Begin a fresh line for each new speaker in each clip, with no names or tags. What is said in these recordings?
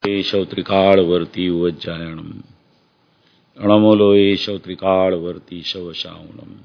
एषौ त्रिकालवर्ती उज्जायणम् अणमोलो एषौ त्रिकालवर्ती शवशावणम्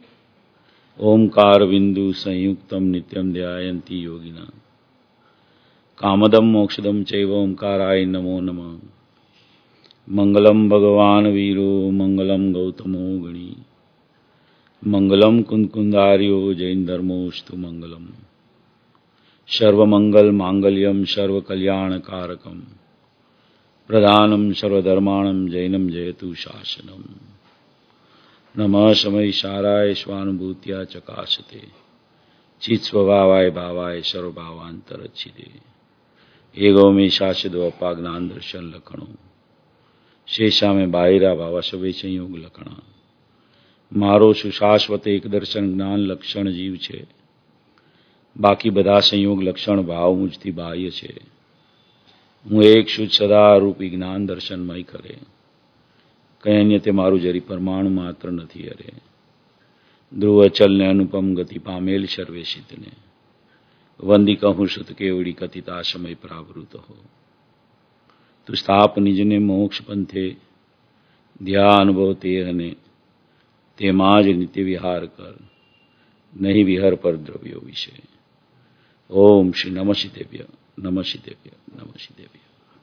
ओंकार बिंदु संयुक्तम नित्यम ध्यायन्ति योगिना कामदम मोक्षदम चैव ओंकाराय नमो नमः। मंगलम भगवान वीरो मंगलम गौतमो गणी मंगलम कुंदकुंदार्यो जैन धर्मोस्तु मंगलम सर्वमंगल मांगल्यम सर्वकल्याणकारकम प्रधानम सर्वधर्माणम जैनम जयतु शासनम। नमः समयसाराय स्वानुभूत्या चकाशते चित् स्वभावाय भावाय सर्वभावांतरच्छिदे एगो में शासिदो अपाज्ञान दर्शन लखणो शेषा में बाहिरा भावा सवे संयोग लखणा मारो सुशाश्वत एक दर्शन ज्ञान लक्षण जीव छे बाकी बधा संयोग लक्षण भाव मुझथी बाह्य छे। हूँ एक शुद्ध सदा रूपी ज्ञान दर्शनमय करे कई अन्य ते मारू जरी परमाणु मात्र नहीं अरे ध्रुव चल ने अनुपम गति पामेल सर्वेशित ने वंदी कहूँ सुत केवड़ी कथिता समय प्रावृत हो तु स्थाप निज ने मोक्ष पंथे ध्या अनुभव ते हने ते माज नित्य विहार कर नहीं विहर पर द्रव्यो विषय। ओम श्री नमः शिदेव्य नमः शिदेव्य नमः शिदेव्य।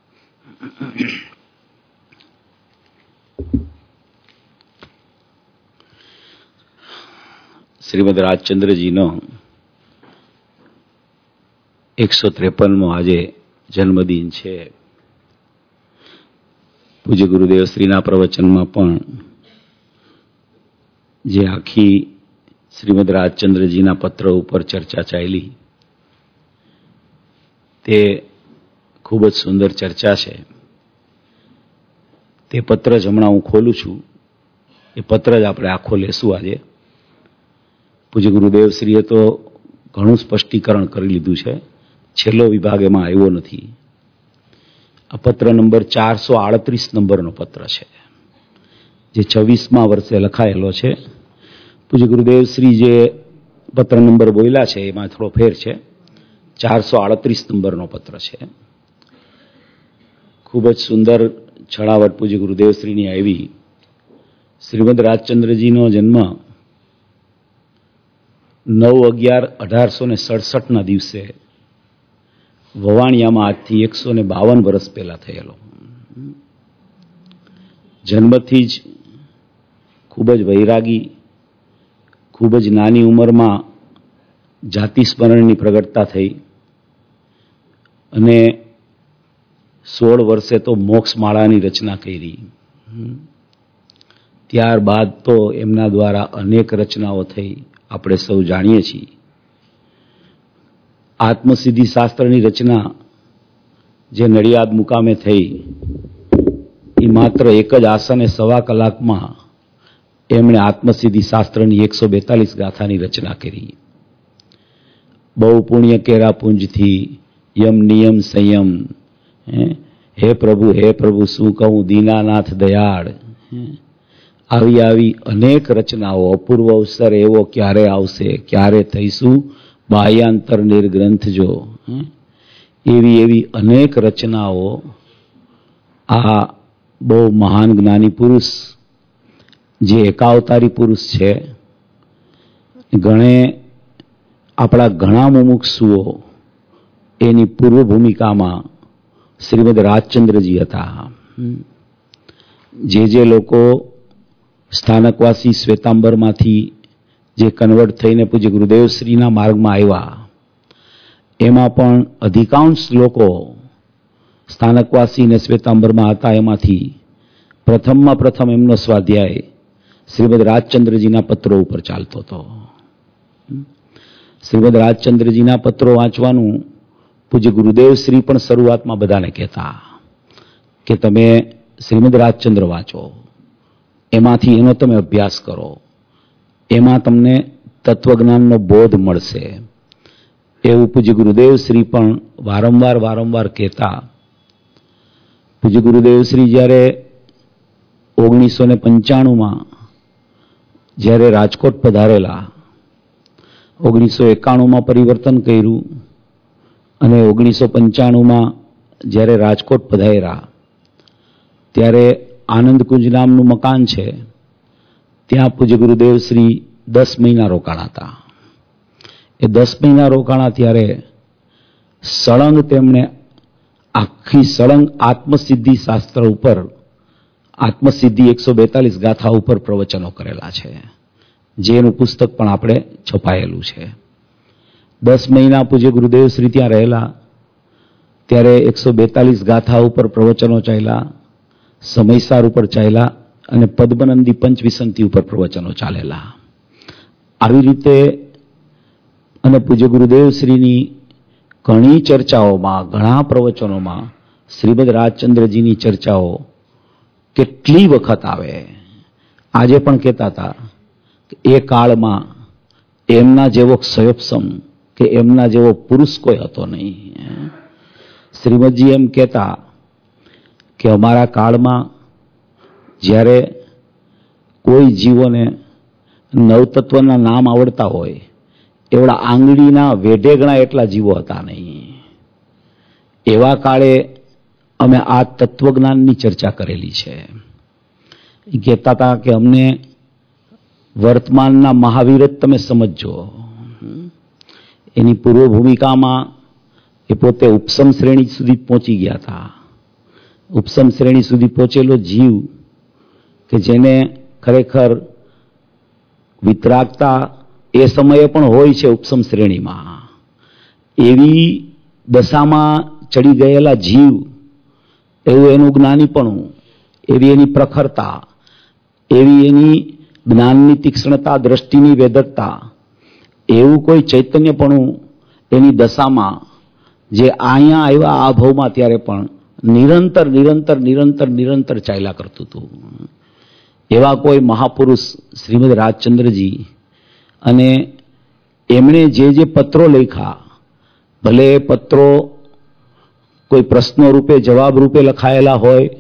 श्रीमद રાજચંદ્રજીનો 153મો આજે જન્મદિન છે। પૂજ્ય ગુરુદેવ શ્રીના પ્રવચનમાં પણ જે આખી શ્રીમદ રાજચંદ્રજીના પત્ર ઉપર ચર્ચા ચાલી તે ખૂબ જ સુંદર ચર્ચા છે। તે પત્ર જ હમણાં હું ખોલું છું, એ પત્ર જ આપણે આખો લેશું આજે। પૂજ્ય ગુરુદેવ શ્રીએ તો ઘણું સ્પષ્ટીકરણ કરી લીધું છે, છેલ્લો વિભાગ એમાં આવ્યો નથી। આ પત્ર નંબર 438 નંબરનો પત્ર છે, જે 26મા વર્ષે લખાયેલો છે। પૂજ્ય ગુરુદેવ શ્રી જે પત્ર નંબર બોલ્યા છે એમાં થોડો ફેર છે। 438 નંબરનો પત્ર છે। ખૂબ જ સુંદર છણાવટ પૂજ્ય ગુરુદેવ શ્રીની આવી। શ્રીમદ રાજચંદ્રજીનો જન્મ 9/11/1867ના દિવસે વવાણિયામાં આજથી 152 વર્ષ પહેલા થયેલો। જન્મથી જ ખૂબ જ વૈરાગી, ખૂબ જ નાની ઉંમરમાં જાતિ સ્મરણની પ્રગટતા થઈ અને 16 વર્ષે તો મોક્ષમાળાની રચના કરી। ત્યારબાદ તો એમના દ્વારા અનેક રચનાઓ થઈ, આપણે સૌ જાણીએ છીએ। આત્મસિદ્ધિ શાસ્ત્રની રચના જે નડિયાદ મુકામે થઈ એ માત્ર એક જ આસને 1.25 કલાકમાં એમણે આત્મસિદ્ધિ શાસ્ત્રની 142 ગાથાની રચના કરી। બહુ પુણ્ય કેરા પુંજથી યમ નિયમ સંયમ હે પ્રભુ શું કહું દીનાનાથ દયાળ આવી આવી અનેક રચનાઓ। અપૂર્વ અવસર એવો ક્યારે આવશે, ક્યારે થઈશું બાહ્યાંતર નિર્ગ્રંથ જો, એવી એવી અનેક રચનાઓ આ બહુ મહાન જ્ઞાની પુરુષ જે એકાવતારી પુરુષ છે, આપણા ઘણા મુમુક્ષુઓ એની પૂર્વ ભૂમિકામાં શ્રીમદ રાજચંદ્રજી હતા। જે લોકો સ્થાનકવાસી શ્વેતાંબરમાંથી જે કન્વર્ટ થઈને પૂજ્ય ગુરુદેવ શ્રીના માર્ગમાં આવ્યા, એમાં પણ અધિકાંશ લોકો સ્થાનકવાસી ને શ્વેતાંબરમાં હતા। એમાંથી પ્રથમમાં પ્રથમ એમનો સ્વાધ્યાય શ્રીમદ રાજચંદ્રજીના પત્રો ઉપર ચાલતો હતો। શ્રીમદ રાજચંદ્રજીના પત્રો વાંચવાનું પૂજ્ય ગુરુદેવ શ્રી પણ શરૂઆતમાં બધાને કહેતા કે તમે શ્રીમદ રાજચંદ્ર વાંચો, એમાંથી એનો તમે અભ્યાસ કરો, એમાં તમને તત્વજ્ઞાનનો બોધ મળશે, એવું પૂજ્ય ગુરુદેવ શ્રી પણ વારંવાર કહેતા। પૂજ્ય ગુરુદેવ શ્રી જ્યારે 1995માં જ્યારે રાજકોટ પધારેલા, 1991માં પરિવર્તન કર્યું અને 1995માં જ્યારે રાજકોટ પધાર્યા ત્યારે આનંદકુંજ નામનું મકાન છે, ત્યાં પૂજ્ય ગુરુદેવ શ્રી 10 મહિના રોકાણા હતા. એ 10 મહિના રોકાણા ત્યારે સળંગ તેમણે આખી સળંગ આત્મસિદ્ધિ શાસ્ત્ર ઉપર, આત્મસિદ્ધિ 142 ગાથા ઉપર પ્રવચનો કરેલા છે, જેનું પુસ્તક પણ આપણે છપાયેલું છે. 10 મહિના પૂજ્ય ગુરુદેવ શ્રી ત્યાં રહેલા ત્યારે 142 ગાથા ઉપર પ્રવચનો ચાલ્યા, સમયસાર ઉપર ચાલ્યા અને પદ્મનંદી પંચવિસંતિ ઉપર પ્રવચનો ચાલેલા. આવી રીતે અને પૂજ્ય ગુરુદેવ શ્રીની ઘણી ચર્ચાઓમાં, ઘણા પ્રવચનોમાં શ્રીમદ રાજચંદ્રજીની ચર્ચાઓ કેટલી વખત આવે. આજે પણ કહેતા હતા કે એ કાળમાં એમના જેવો ક્ષયોપસમ કે એમના જેવો પુરુષ કોઈ હતો નહીં. શ્રીમદજી એમ કહેતા કે અમારા કાળમાં જ્યારે કોઈ જીવોને નવતત્વના નામ આવડતા હોય એવડા આંગળીના વેઢે ગણા એટલા જીવો હતા નહીં. એવા કાળે અમે આ તત્વજ્ઞાનની ચર્ચા કરેલી છે. એ કહેતા હતા કે અમને વર્તમાનના મહાવીર જ તમે સમજો. એની પૂર્વ ભૂમિકામાં એ પોતે ઉપસમ શ્રેણી સુધી પહોંચી ગયા હતા. ઉપસમ શ્રેણી સુધી પહોંચેલો જીવ કે જેને ખરેખર વિતરાગતા એ સમયે પણ હોય છે ઉપસમ શ્રેણીમાં, એવી દશામાં ચડી ગયેલા જીવ, એવું એનું જ્ઞાનીપણું, એવી એની પ્રખરતા, એવી એની જ્ઞાનની તીક્ષ્ણતા, દ્રષ્ટિની વેધકતા, એવું કોઈ ચૈતન્યપણું એની દશામાં જે અહીંયા આવ્યા આ ભાવમાં ત્યારે પણ નિરંતર નિરંતર નિરંતર નિરંતર ચાલ્યા કરતું હતું. એવા કોઈ મહાપુરુષ શ્રીમદ રાજચંદ્રજી, અને એમણે જે પત્રો લખ્યા, ભલે એ પત્રો કોઈ પ્રશ્નો રૂપે જવાબ રૂપે લખાયેલા હોય,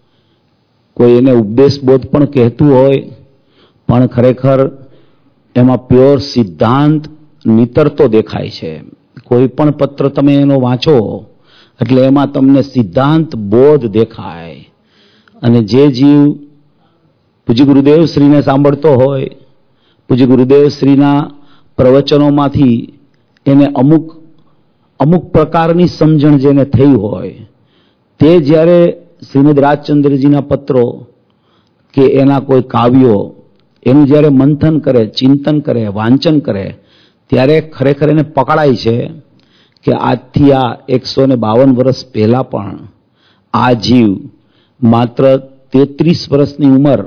કોઈ એને ઉપદેશ બોધ પણ કહેતું હોય, પણ ખરેખર એમાં પ્યોર સિદ્ધાંત નીતરતો દેખાય છે. કોઈ પણ પત્ર તમે એનો વાંચો એટલે એમાં તમને સિદ્ધાંત બોધ દેખાય. અને જે જીવ પૂજ્ય ગુરુદેવ શ્રીને સાંભળતો હોય, પૂજ્ય ગુરુદેવ શ્રીના પ્રવચનોમાંથી એને અમુક પ્રકારની સમજણ જેને થઈ હોય, તે જ્યારે શ્રીમદ રાજચંદ્રજીના પત્રો કે એના કોઈ કાવ્યો એનું જ્યારે મંથન કરે, ચિંતન કરે, વાંચન કરે, ત્યારે ખરેખર એને પકડાય છે કે આજથી આ 152 વર્ષ પહેલા પણ આ જીવ માત્ર 33 વર્ષની ઉંમર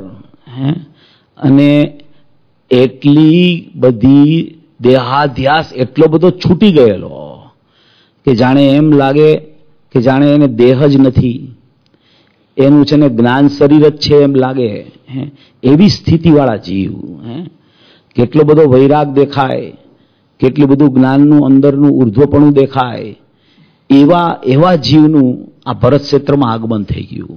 અને એટલી બધી દેહાધ્યાસ એટલો બધો છૂટી ગયેલો કે જાણે એમ લાગે કે જાણે એને દેહ જ નથી, એનું છે ને જ્ઞાન શરીર જ છે એમ લાગે. એવી સ્થિતિવાળા જીવ, કેટલો બધો વૈરાગ દેખાય, કેટલું બધું જ્ઞાનનું અંદરનું ઉર્ધ્વપણું દેખાય, એવા જીવનું આ ભરત ક્ષેત્રમાં આગમન થઈ ગયું.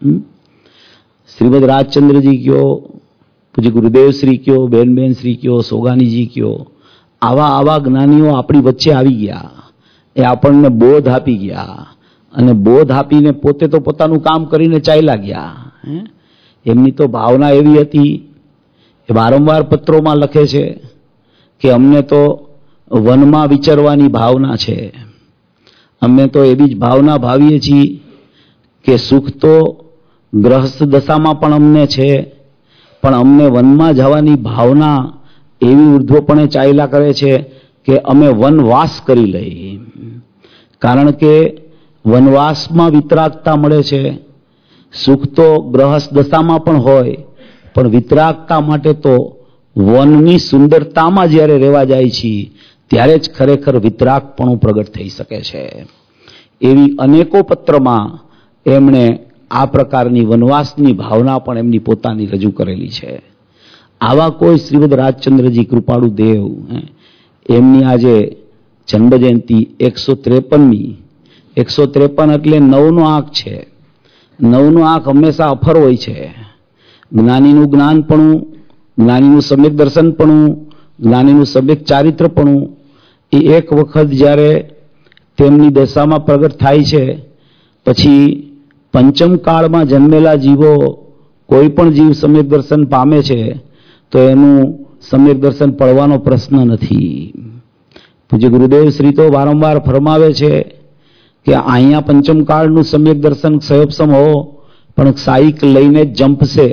શ્રીમદ રાજચંદ્રજી કયો, પૂજ્ય ગુરુદેવ શ્રી કયો, બેન શ્રી કયો, સોગાનીજી કયો, આવા જ્ઞાનીઓ આપણી વચ્ચે આવી ગયા. એ આપણને બોધ આપી ગયા અને બોધ આપીને પોતે તો પોતાનું કામ કરીને ચાલ્યા ગયા. એમની તો ભાવના એવી હતી, એ વારંવાર પત્રોમાં લખે છે કે અમને તો વનમાં વિચરવાની ભાવના છે. અમે તો એવી જ ભાવના ભાવીએ છીએ કે સુખ તો ગ્રહસ્થ દશામાં પણ અમને છે, પણ અમને વનમાં જવાની ભાવના એવી ઉર્ધ્વપણે ચાલ્યા કરે છે કે અમે વનવાસ કરી લઈએ. કારણ કે વનવાસમાં વિતરાગતા મળે છે. સુખ તો ગ્રહસ્થ દશામાં પણ હોય, પણ વિતરાગતા માટે તો વનની સુંદરતામાં જ્યારે રહેવા જાય છે ત્યારે જ ખરેખર વિતરાગપણું પ્રગટ થઈ શકે છે. એવી અનેકો પત્રમાં એમણે આ પ્રકારની વનવાસની ભાવના પણ એમની પોતાની રજૂ કરેલી છે. આવા કોઈ શ્રીમદ રાજચંદ્રજી કૃપાળુ દેવ, એમની આજે જન્મજયંતિ 153મી. 153 એટલે 9નો આંક છે. 9નો આંક હંમેશા અફર હોય છે. જ્ઞાનીનું જ્ઞાનપણું, જ્ઞાનીનું સમ્યક દર્શનપણું, જ્ઞાનીનું સમ્યક ચારિત્રપણું એ એક વખત જ્યારે તેમની દશામાં પ્રગટ થાય છે પછી પંચમ કાળમાં જન્મેલા જીવો કોઈ પણ જીવ સમ્યક દર્શન પામે છે તો એનું સમ્યક દર્શન પડવાનો પ્રશ્ન નથી. પૂજ્ય ગુરુદેવ શ્રી તો વારંવાર ફરમાવે છે કે અહીંયા પંચમ કાળનું સમ્યક દર્શન ક્ષયોપસમ હો પણ સાઈક લઈને જંપશે.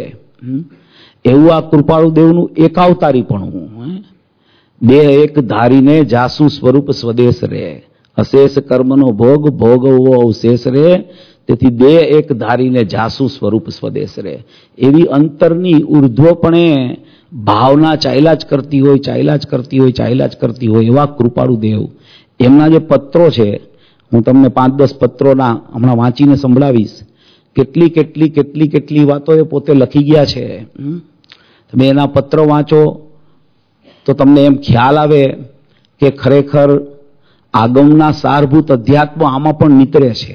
એવું આ કૃપાળુ દેવનું એકાવતારીપણું. બે એક ધારીને જાસુ સ્વરૂપ સ્વદેશ રે, અશેષ કર્મનો ભોગ ભોગવો અવશેષ રે, તેથી બે એક ધારીને જાસુ સ્વરૂપ સ્વદેશ રે. એવી અંતરની ઉર્ધ્વપણે ભાવના ચાલ્યા જ કરતી હોય, ચાલ્યા જ કરતી હોય, ચાલ્યા જ કરતી હોય એવા કૃપાળુ દેવ. એમના જે પત્રો છે, હું તમને 5-10 પત્રોના હમણાં વાંચીને સંભળાવીશ. કેટલી કેટલી કેટલી કેટલી વાતો એ પોતે લખી ગયા છે. તમે એના પત્રો વાંચો તો તમને એમ ખ્યાલ આવે કે ખરેખર આગમના સારભૂત અધ્યાત્મ આમાં પણ નીતરે છે.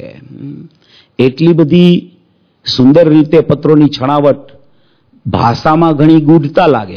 એટલી બધી સુંદર રીતે પત્રોની છણાવટ, ભાષામાં ઘણી ગૂઢતા લાગે,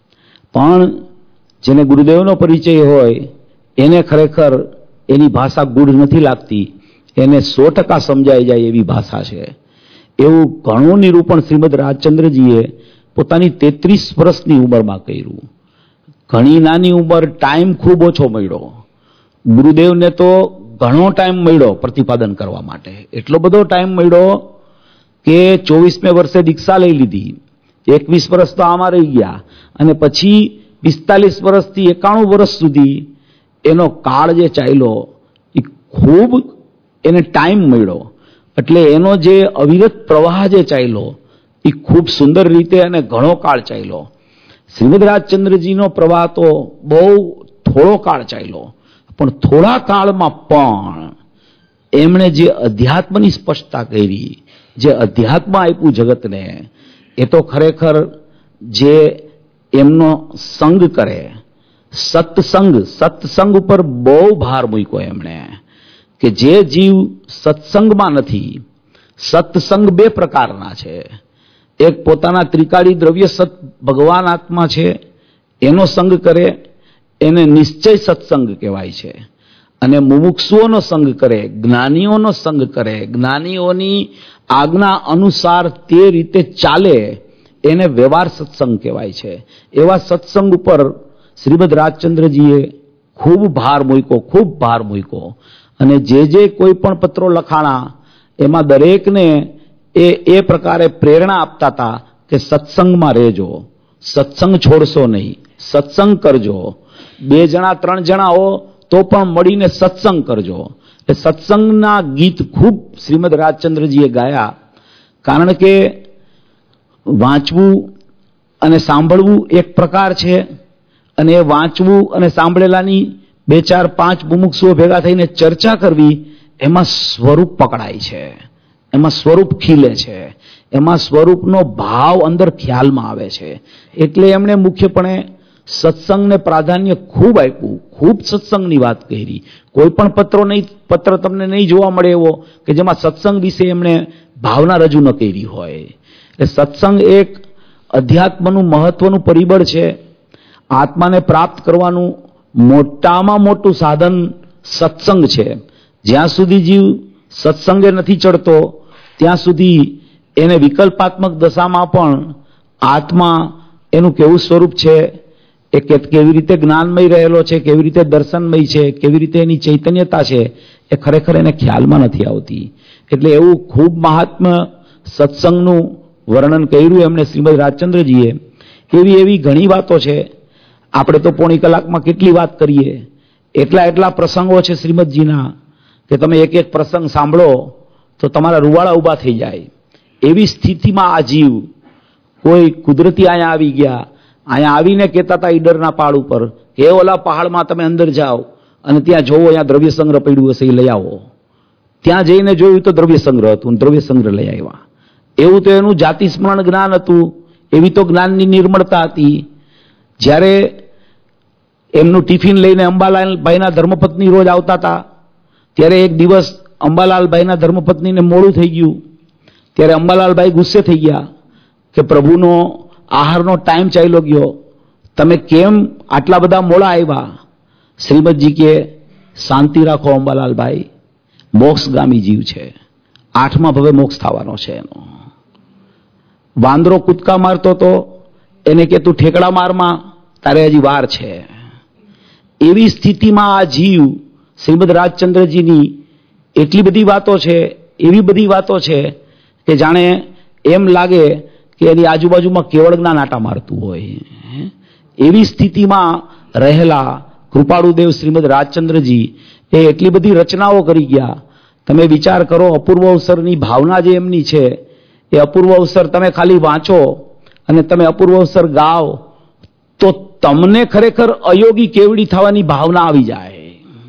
પણ જેને ગુરુદેવનો પરિચય હોય એને ખરેખર એની ભાષા ગૂઢ નથી લાગતી, એને 100% સમજાઈ જાય એવી ભાષા છે. એવું ઘણું નિરૂપણ શ્રીમદ રાજચંદ્રજીએ પોતાની 33 વર્ષની ઉંમરમાં કર્યું. ઘણી નાની ઉંમર, ટાઈમ ખૂબ ઓછો મળ્યો. ગુરુદેવને તો ઘણો ટાઈમ મળ્યો પ્રતિપાદન કરવા માટે. એટલો બધો ટાઈમ મળ્યો કે 24મે વર્ષે દીક્ષા લઈ લીધી, 21 વર્ષ તો આમાં રહી ગયા, અને પછી 45 વર્ષથી 91 વર્ષ સુધી એનો કાળ જે ચાલ્યો એ ખૂબ એને ટાઈમ મળ્યો. એટલે એનો જે અવિરત પ્રવાહ જે ચાલ્યો એ ખૂબ સુંદર રીતે અને ઘણો કાળ ચાલ્યો. શ્રીમદ રાજચંદ્રજીનો પ્રવાહ તો બહુ થોડો કાળ ચાલ્યો, પણ થોડા કાળમાં પણ એમણે જે અધ્યાત્મની સ્પષ્ટતા કરી, જે અધ્યાત્મ આપ્યું જગતને, એ તો ખરેખર જે એમનો સંગ કરે, સત્સંગ ઉપર બહુ ભાર મૂક્યો એમણે કે જે જીવ સત્સંગમાં નથી. સત્સંગ 2 પ્રકારના છે. એક પોતાના ત્રિકાળી દ્રવ્ય સત ભગવાન આત્મા છે એનો સંગ કરે, એને નિશ્ચય સત્સંગ કહેવાય છે. અને મુમુક્ષુઓનો સંગ કરે, જ્ઞાનીઓનો સંગ કરે, જ્ઞાનીઓની આજ્ઞા અનુસાર તે રીતે ચાલે, એને વ્યવહાર સત્સંગ કહેવાય છે. એવા સત્સંગ ઉપર શ્રીમદ રાજચંદ્રજીએ ખૂબ ભાર મૂક્યો. અને જે કોઈ પણ પત્રો લખાણા એમાં દરેકને એ પ્રકારે પ્રેરણા આપતા હતા કે સત્સંગમાં રહેજો, સત્સંગ છોડશો નહીં, સત્સંગ કરજો. 2 જણા 3 જણા હો તો પણ મળીને સત્સંગ કરજો. એ સત્સંગના ગીત ખૂબ શ્રીમદ રાજચંદ્રજીએ ગાયા. કારણ કે વાંચવું અને સાંભળવું એક પ્રકાર છે, અને એ વાંચવું અને સાંભળેલાની 2, 4, 5 મુમુક્ષુઓ ભેગા થઈને ચર્ચા કરવી, એમાં સ્વરૂપ પકડાય છે, એમાં સ્વરૂપ ખીલે છે, એમાં સ્વરૂપનો ભાવ અંદર ખ્યાલમાં આવે છે. એટલે એમણે મુખ્યપણે સત્સંગને પ્રાધાન્ય ખૂબ આપ્યું, ખૂબ સત્સંગની વાત કરી. કોઈ પણ પત્ર તમને નહીં જોવા મળે એવો કે જેમાં સત્સંગ વિશે એમણે ભાવના રજૂ ન કરી હોય. એટલે સત્સંગ એક અધ્યાત્મનું મહત્વનું પરિબળ છે. આત્માને પ્રાપ્ત કરવાનું મોટામાં મોટું સાધન સત્સંગ છે. જ્યાં સુધી જીવ સત્સંગે નથી ચડતો ત્યાં સુધી એને વિકલ્પાત્મક દશામાં પણ આત્મા એનું કેવું સ્વરૂપ છે, એ કેવી રીતે જ્ઞાનમય રહેલો છે, કેવી રીતે દર્શનમય છે, કેવી રીતે એની ચૈતન્યતા છે, એ ખરેખર એને ખ્યાલમાં નથી આવતી. એટલે એવું ખૂબ મહાત્મ્ય સત્સંગનું વર્ણન કર્યું એમણે શ્રીમદ રાજચંદ્રજીએ. એવી ઘણી વાતો છે. આપણે તો પોણી કલાકમાં કેટલી વાત કરીએ. એટલા પ્રસંગો છે શ્રીમદજીના કે તમે એક પ્રસંગ સાંભળો તો તમારા રૂવાડા ઊભા થઈ જાય. એવી સ્થિતિમાં આ જીવ કોઈ કુદરતી અહીંયા આવી ગયા, અહીંયા આવીને કહેતા હતા ઈડરના પહાડ ઉપર કે ઓલા પહાડમાં તમે અંદર જાઓ અને ત્યાં જોવો અહીંયા દ્રવ્ય સંગ્રહ પડ્યું હશે, એ લઈ આવો. ત્યાં જઈને જોયું તો દ્રવ્ય સંગ્રહ હતું, દ્રવ્ય સંગ્રહ લઈ આવ્યા. એવું તો એનું જાતિ સ્મરણ જ્ઞાન હતું, એવી તો જ્ઞાનની નિર્મળતા હતી. જ્યારે એમનું ટિફિન લઈને અંબાલાલભાઈના ધર્મપત્ની રોજ આવતા હતા, ત્યારે એક દિવસ અંબાલાલભાઈના ધર્મપત્નીને મોડું થઈ ગયું. ત્યારે અંબાલાલભાઈ ગુસ્સે થઈ ગયા કે પ્રભુનો આહારનો ટાઈમ ચાલ્યો ગયો, તમે કેમ આટલા બધા મોડા આવ્યા? શ્રીમદજી કે શાંતિ રાખો અંબાલાલભાઈ, મોક્ષગામી જીવ છે,
8મા ભવે મોક્ષ થવાનો છે એનો. વાંદરો કૂદકા મારતો તો એને કે તું ઠેકડા મારમાં, તારે હજી વાર છે. એવી સ્થિતિમાં આ જીવ શ્રીમદ રાજચંદ્રજીની એટલી બધી વાતો છે, એવી બધી વાતો છે કે જાણે એમ લાગે કે એની આજુબાજુમાં કેવળ જ્ઞાન આટા મારતું હોય. એવી સ્થિતિમાં રહેલા કૃપાળુદેવ શ્રીમદ રાજચંદ્રજી એ એટલી બધી રચનાઓ કરી ગયા. તમે વિચાર કરો, અપૂર્વ અવસરની ભાવના જે એમની છે, એ અપૂર્વ અવસર તમે ખાલી વાંચો અને તમે અપૂર્વ અવસર ગાઓ તો તમને ખરેખર અયોગી કેવડી થવાની ભાવના આવી જાય.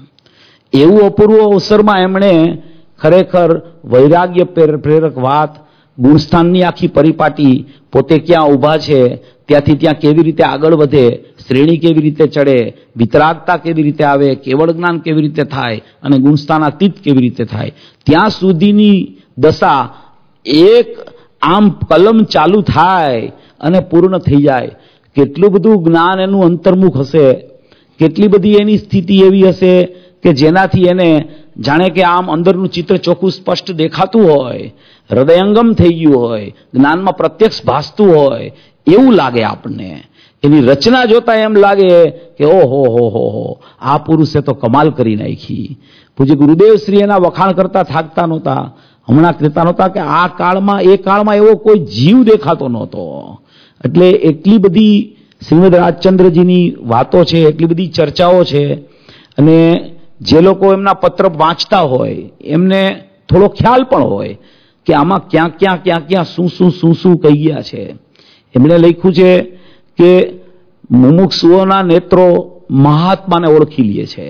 એવું અપૂર્વ અવસરમાં એમણે ખરેખર વૈરાગ્ય પ્રેરક વાત, ગુણસ્થાનની આખી પરિપાટી, પોતે ક્યાં ઊભા છે ત્યાંથી ત્યાં કેવી રીતે આગળ વધે, શ્રેણી કેવી રીતે ચડે, વિતરાગતા કેવી રીતે આવે, કેવળ જ્ઞાન કેવી રીતે થાય અને ગુણસ્થાનાતીત કેવી રીતે થાય, ત્યાં સુધીની દશા એક આમ કલમ ચાલુ થાય અને પૂર્ણ થઈ જાય. કેટલું બધું જ્ઞાન એનું અંતર્મુખ હશે, કેટલી બધી એની સ્થિતિ એવી હશે કે જેનાથી એને જાણે કે આમ અંદરનું ચિત્ર ચોખ્ખું સ્પષ્ટ દેખાતું હોય, હૃદયંગમ થઈ ગયું હોય, જ્ઞાનમાં પ્રત્યક્ષ ભાસતું હોય એવું લાગે આપણને. એની રચના જોતા એમ લાગે કે ઓહો હો હો હો, આ પુરુષે તો કમાલ કરી નાખી. પૂજ્ય ગુરુદેવ શ્રી એના વખાણ કરતા થાકતા નહોતા. હમણાં કહેતા નહોતા કે આ કાળમાં, એ કાળમાં એવો કોઈ જીવ દેખાતો નહોતો. એટલે એટલી બધી શ્રીમદ રાજચંદ્રજીની વાતો છે, એટલી બધી ચર્ચાઓ છે. અને જે લોકો એમના પત્ર વાંચતા હોય એમને થોડો ખ્યાલ પણ હોય કે આમાં ક્યાં ક્યાં ક્યાં ક્યાં શું શું કહી ગયા છે. એમણે લખ્યું છે કે મુમુક્ષુઓના નેત્રો મહાત્માને ઓળખી લે છે.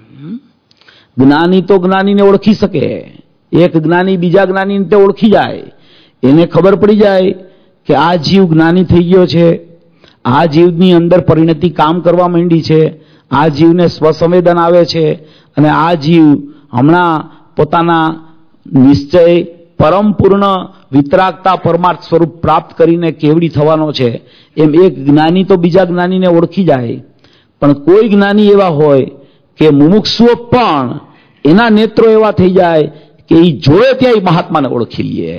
જ્ઞાની તો જ્ઞાનીને ઓળખી શકે, એક જ્ઞાની બીજા જ્ઞાનીને તે ઓળખી જાય. એને ખબર પડી જાય કે આ જીવ જ્ઞાની થઈ ગયો છે, આ જીવની અંદર પરિણતિ કામ કરવા માંડી છે, આ જીવને સ્વસંવેદન આવે છે અને આ જીવ હમણાં પોતાના નિશ્ચય પરમ પૂર્ણ વિતરાગતા પરમાર્થ સ્વરૂપ પ્રાપ્ત કરીને કેવડી થવાનો છે. એમ એક જ્ઞાની તો બીજા જ્ઞાનીને ઓળખી જાય. પણ કોઈ જ્ઞાની એવા હોય કે મુમુક્ષુઓ પણ એના નેત્રો એવા થઈ જાય કે એ જોયે ત્યાં મહાત્માને ઓળખી લે.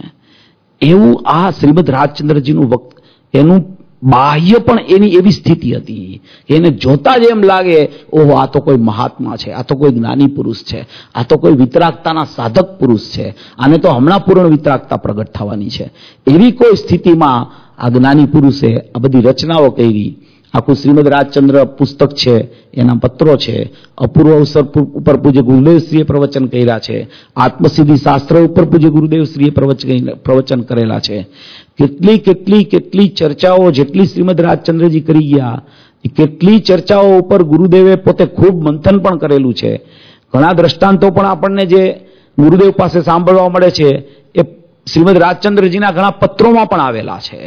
એવું આ શ્રીમદ રાજચંદ્રજીનું વક્ત, એનું બાહ્ય પણ એની એવી સ્થિતિ હતી. એને જોતા જ એમ લાગે ઓહો, આ તો કોઈ મહાત્મા છે, આ તો કોઈ જ્ઞાની પુરુષ છે, આ તો કોઈ વિતરાગતાના સાધક પુરુષ છે, આને તો હમણાં પૂર્ણ વિતરાગતા પ્રગટ થવાની છે. એવી કોઈ સ્થિતિમાં આ જ્ઞાની પુરુષે આ બધી રચનાઓ કરી. આખું શ્રીમદ રાજચંદ્ર પુસ્તક છે, એના પત્રો છે. અપૂર્વ અવસર ઉપર પૂજ્ય ગુરુદેવશ્રીએ પ્રવચન કર્યા છે. આત્મસિદ્ધિ શાસ્ત્ર ઉપર પૂજ્ય ગુરુદેવશ્રીએ પ્રવચન કરેલા છે. કેટલી કેટલી કેટલી ચર્ચાઓ જેટલી શ્રીમદ રાજચંદ્રજી કરી ગયા, કેટલી ચર્ચાઓ ઉપર ગુરુદેવે પોતે ખૂબ મંથન પણ કરેલું છે. ઘણા દ્રષ્ટાંતો પણ આપણને જે ગુરુદેવ પાસે સાંભળવા મળે છે એ શ્રીમદ રાજચંદ્રજીના ઘણા પત્રોમાં પણ આવેલા છે.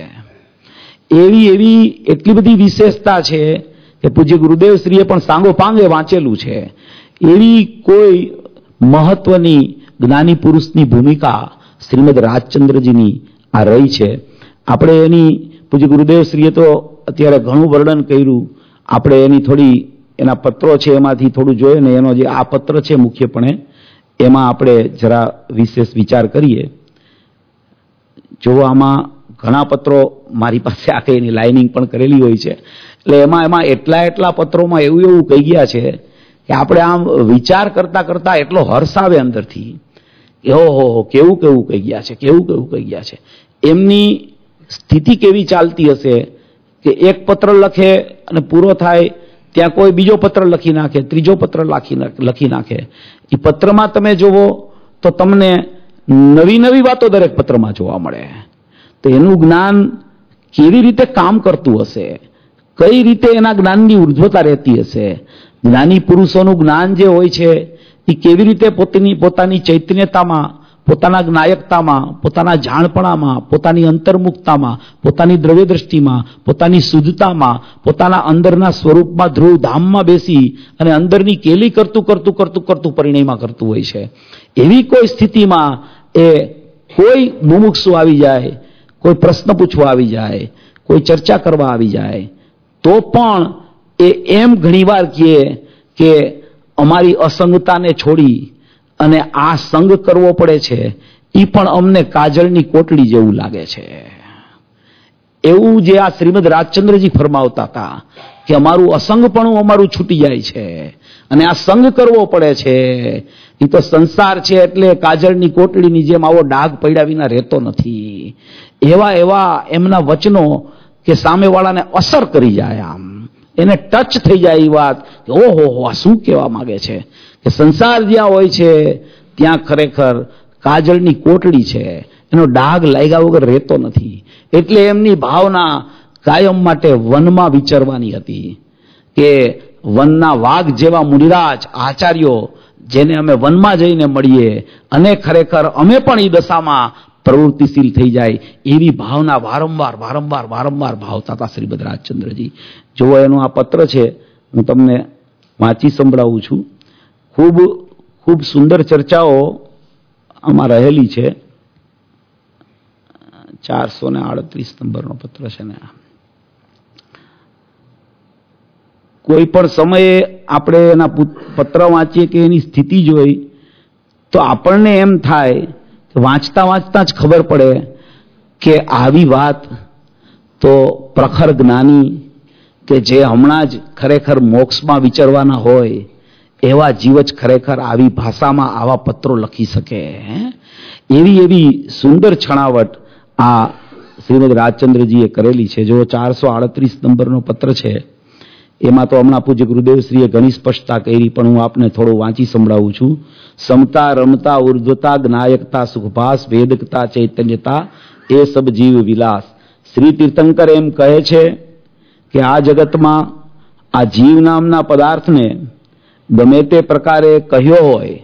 એવી એટલી બધી વિશેષતા છે કે પૂજ્ય ગુરુદેવ શ્રીએ પણ સાંગોપાંગે વાંચેલું છે. એવી કોઈ મહત્વની જ્ઞાની પુરુષની ભૂમિકા શ્રીમદ રાજચંદ્રજીની આ રહી છે. આપણે એની પૂજ્ય ગુરુદેવ શ્રીએ તો અત્યારે ઘણું વર્ણન કર્યું. આપણે એની થોડી એના પત્રો છે એમાંથી થોડું જોઈએ ને, એનો જે આ પત્ર છે મુખ્યપણે એમાં આપણે જરા વિશેષ વિચાર કરીએ. જો આમાં ઘણા પત્રો મારી પાસે આખી એની લાઇનિંગ પણ કરેલી હોય છે, એટલે એમાં એટલા પત્રોમાં એવું કહી ગયા છે કે આપણે આમ વિચાર કરતા કરતા એટલો હર્ષ આવે અંદરથી. ઓહો, કેવું કહી ગયા છે, કેવું કહી ગયા છે. એમની સ્થિતિ કેવી ચાલતી હશે કે એક પત્ર લખે અને પૂરો થાય ત્યાં કોઈ બીજો પત્ર લખી નાખે, ત્રીજો પત્ર લખી નાખે. એ પત્રમાં તમે જુઓ તો તમને નવી વાતો દરેક પત્રમાં જોવા મળે. તો એનું જ્ઞાન કેવી રીતે કામ કરતું હશે, કઈ રીતે એના જ્ઞાનની ઉર્ધ્વતા રહેતી હશે. જ્ઞાની પુરુષોનું જ્ઞાન જે હોય છે એ કેવી રીતે પોતાની ચૈતન્યતામાં, પોતાના જ્ઞાયકતામાં, પોતાના જાણપણામાં, પોતાની અંતર્મુખતામાં, પોતાની દ્રવ્ય દ્રષ્ટિમાં, પોતાની શુદ્ધતામાં, પોતાના અંદરના સ્વરૂપમાં ધ્રુવ ધામમાં બેસી અને અંદરની કેલી કરતું પરિણયમાં કરતું હોય છે. એવી કોઈ સ્થિતિમાં એ કોઈ મુમુક્ષુ આવી જાય, કોઈ પ્રશ્ન પૂછવા આવી જાય, કોઈ ચર્ચા કરવા આવી જાય તો પણ એ એમ ઘણીવાર કહે કે અમારી અસંગતાને છોડી અને આ સંગ કરવો પડે છે એ પણ અમને કાજળની કોટડી જેવું લાગે છે. એવું જે આ શ્રીમદ રાજચંદ્રજી ફરમાવતા હતા કે અમારું અસંગપણું અમારું છૂટી જાય છે અને આ સંગ કરવો પડે છે. એ તો સંસાર છે એટલે કાજળની કોટડીની જેમ આવો ડાઘ પડ્યા વિના રહેતો નથી. એવા એવા એમના વચનો કે સામેવાળાને અસર કરી જાય, આમ એને ટચ થઈ જાય એ વાત કે ઓહો આ શું કહેવા માંગે છે કે સંસાર જ્યાં હોય છે ત્યાં ખરેખર કાજળની કોટડી છે, એનો ડાઘ લાગ્યા વગર રહેતો નથી. એટલે એમની ભાવના કાયમ માટે વનમાં વિચરવાની હતી કે વનના વાઘ જેવા મુનિરાજ આચાર્યો જેને અમે વનમાં જઈને મળીએ અને ખરેખર અમે પણ એ દશામાં પ્રવૃત્તિશીલ થઈ જાય એવી ભાવના વારંવાર વારંવાર વારંવાર ભાવતા હતા શ્રીમદ રાજચંદ્રજી. જો એનો આ પત્ર છે, હું તમને વાંચી સંભળાવું છું. ખૂબ ખૂબ સુંદર ચર્ચાઓ આમાં રહેલી છે. 438 નંબરનો પત્ર છે ને. કોઈ પણ સમયે આપણે એના પત્ર વાંચીએ કે એની સ્થિતિ જોઈ તો આપણને એમ થાય કે વાંચતા વાંચતા જ ખબર પડે કે આવી વાત તો પ્રખર જ્ઞાની કે જે હમણાં જ ખરેખર મોક્ષમાં વિચરવાના હોય એવા જીવ જ ખરેખર આવી ભાષામાં આવા પત્રો લખી શકે. એવી એવી સુંદર છણાવટ આ શ્રીમદ રાજચંદ્રજીએ કરેલી છે. જો 438 નંબરનો પત્ર છે એમાં તો હમણાં પૂજ્ય ગુરુદેવશ્રીએ ઘણી સ્પષ્ટતા કરી, પણ હું આપને થોડું વાંચી સંભળાવું છું. સમતા રમતા ઉર્ધ્વતા જ્ઞાયકતા સુખભાસ વેદકતા ચૈતન્યતા એ સબ જીવ વિલાસ. શ્રી તીર્થંકર એમ કહે છે કે આ જગતમાં આ જીવ નામના પદાર્થને ગમે તે પ્રકારે કહ્યો હોય,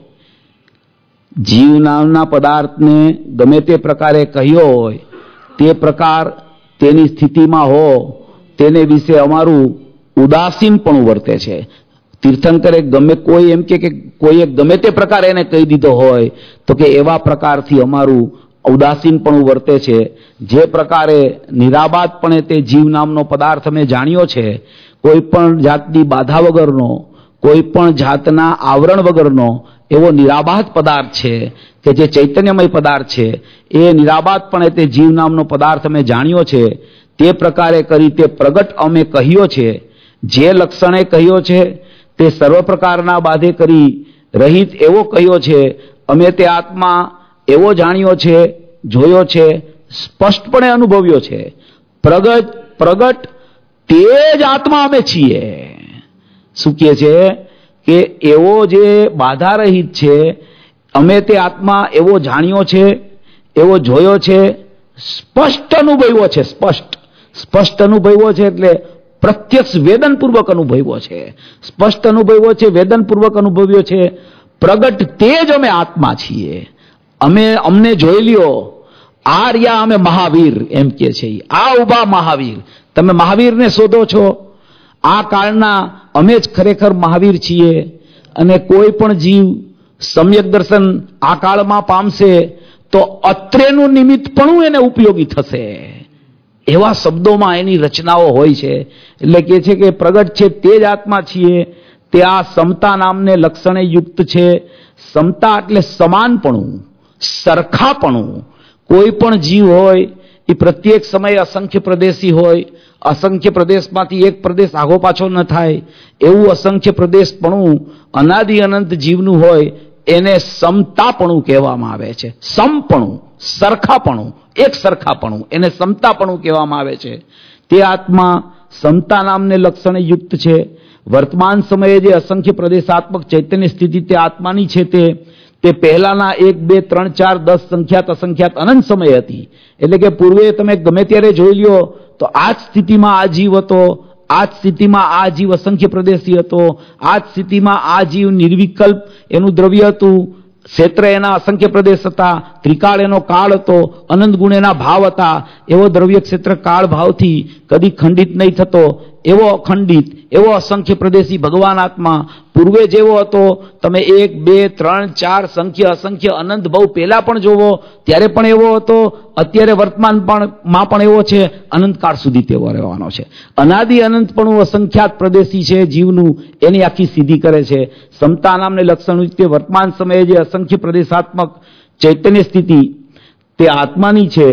જીવ નામના પદાર્થને ગમે તે પ્રકારે કહ્યો હોય તે પ્રકાર તેની સ્થિતિમાં હો તેને વિશે અમારું ઉદાસીનપણું વર્તે છે. તીર્થંકરે ગમે કોઈ એમ કે કોઈએ ગમે તે પ્રકારે એને કહી દીધો હોય તો કે એવા પ્રકારથી અમારું ઉદાસીનપણું વર્તે છે. જે પ્રકારે નિરાબાદપણે તે જીવ નામનો પદાર્થ અમે જાણ્યો છે, કોઈ પણ જાતની બાધા વગરનો, કોઈ પણ જાતના આવરણ વગરનો એવો નિરાબાદ પદાર્થ છે કે જે ચૈતન્યમય પદાર્થ છે, એ નિરાબાદપણે તે જીવ નામનો પદાર્થ અમે જાણ્યો છે. તે પ્રકારે કરી તે પ્રગટ અમે કહ્યો છે. જે લક્ષણે કહ્યો છે તે સર્વ પ્રકારના બાધે કરી રહિત એવો કહ્યો છે. અમે તે આત્મા એવો જાણ્યો છે, જોયો છે, સ્પષ્ટપણે અનુભવ્યો છે. પ્રગટ તે જ આત્મા અમે છીએ. શું કહે છે કે એવો જે બાધા રહિત છે, અમે તે આત્મા એવો જાણ્યો છે, એવો જોયો છે, સ્પષ્ટ અનુભવ્યો છે. સ્પષ્ટ અનુભવ્યો છે એટલે પ્રત્યક્ષ વેદનપૂર્વક અનુભવ્યો છે. સ્પષ્ટ અનુભવ્યો છે, વેદનપૂર્વક અનુભવ્યો છે. પ્રગટ તે જ અમે આત્મા છીએ. અમને જોઈ લ્યો. આ રહ્યા અમે મહાવીર એમ કે છે. આ ઉભા મહાવીર. તમે મહાવીરને શોધો છો. આ કાળના અમે જ ખરેખર મહાવીર છીએ. અને કોઈ પણ જીવ સમ્યક દર્શન આ કાળમાં પામશે તો અત્રેનું નિમિત્તપણું એને ઉપયોગી થશે. એવા શબ્દોમાં એની રચનાઓ હોય છે. એટલે કે છે કે પ્રગટ છે તે જ આત્મા છીએ. તે આ સમતા નામને લક્ષણે યુક્ત છે. સમતા એટલે સમાનપણું, સરખાપણું. કોઈ પણ જીવ હોય એ પ્રત્યેક સમયે અસંખ્ય પ્રદેશી હોય. અસંખ્ય પ્રદેશમાંથી એક પ્રદેશ આગો પાછો ન થાય એવું અસંખ્ય પ્રદેશપણું અનાદિ અનંત જીવનું હોય એને સમતાપણું કહેવામાં આવે છે. સમપણું, સરખાપણું, એક સરખાપણું, એને સમતાપણું કહેવામાં આવે છે. તે આત્મા સમતા નામને લક્ષણે યુક્ત છે. વર્તમાન સમયે જે અસંખ્ય પ્રદેશાત્મક ચૈતન્ય સ્થિતિ તે આત્માની છે તે પહેલાના 1, 2, 3, 4, 10 સંખ્યાત અસંખ્યાત અનંત સમય હતી. એટલે કે પૂર્વે તમે ગમે ત્યારે જોઈ લ્યો તો આ જ સ્થિતિમાં આ જીવ હતો, આ જ સ્થિતિમાં આ જીવ અસંખ્ય પ્રદેશી હતો, આ જ સ્થિતિમાં આ જીવ નિર્વિકલ્પ એનું દ્રવ્ય હતું, ક્ષેત્ર એના અસંખ્ય પ્રદેશ હતા, ત્રિકાળ એનો કાળ હતો, અનંત ગુણ એના ભાવ હતા. એવો દ્રવ્ય ક્ષેત્ર કાળ ભાવથી કદી ખંડિત નહીં થતો એવો અખંડિત, એવો અસંખ્ય પ્રદેશી ભગવાન આત્મા પૂર્વે જેવો હતો. તમે 1, 2, 3, 4 સંખ્ય અસંખ્ય અનંત ભાવ પહેલા પણ જોવો ત્યારે પણ એવો હતો, અત્યારે વર્તમાનમાં પણ એવો છે, અનંતકાળ સુધી તેવો રહેવાનો છે. અનાદિ અનંત પણ અસંખ્યાત પ્રદેશી છે જીવનું, એની આખી સિદ્ધિ કરે છે. સમતા નામને લક્ષણ વર્તમાન સમયે જે અસંખ્ય પ્રદેશાત્મક ચૈતન્ય સ્થિતિ તે આત્માની છે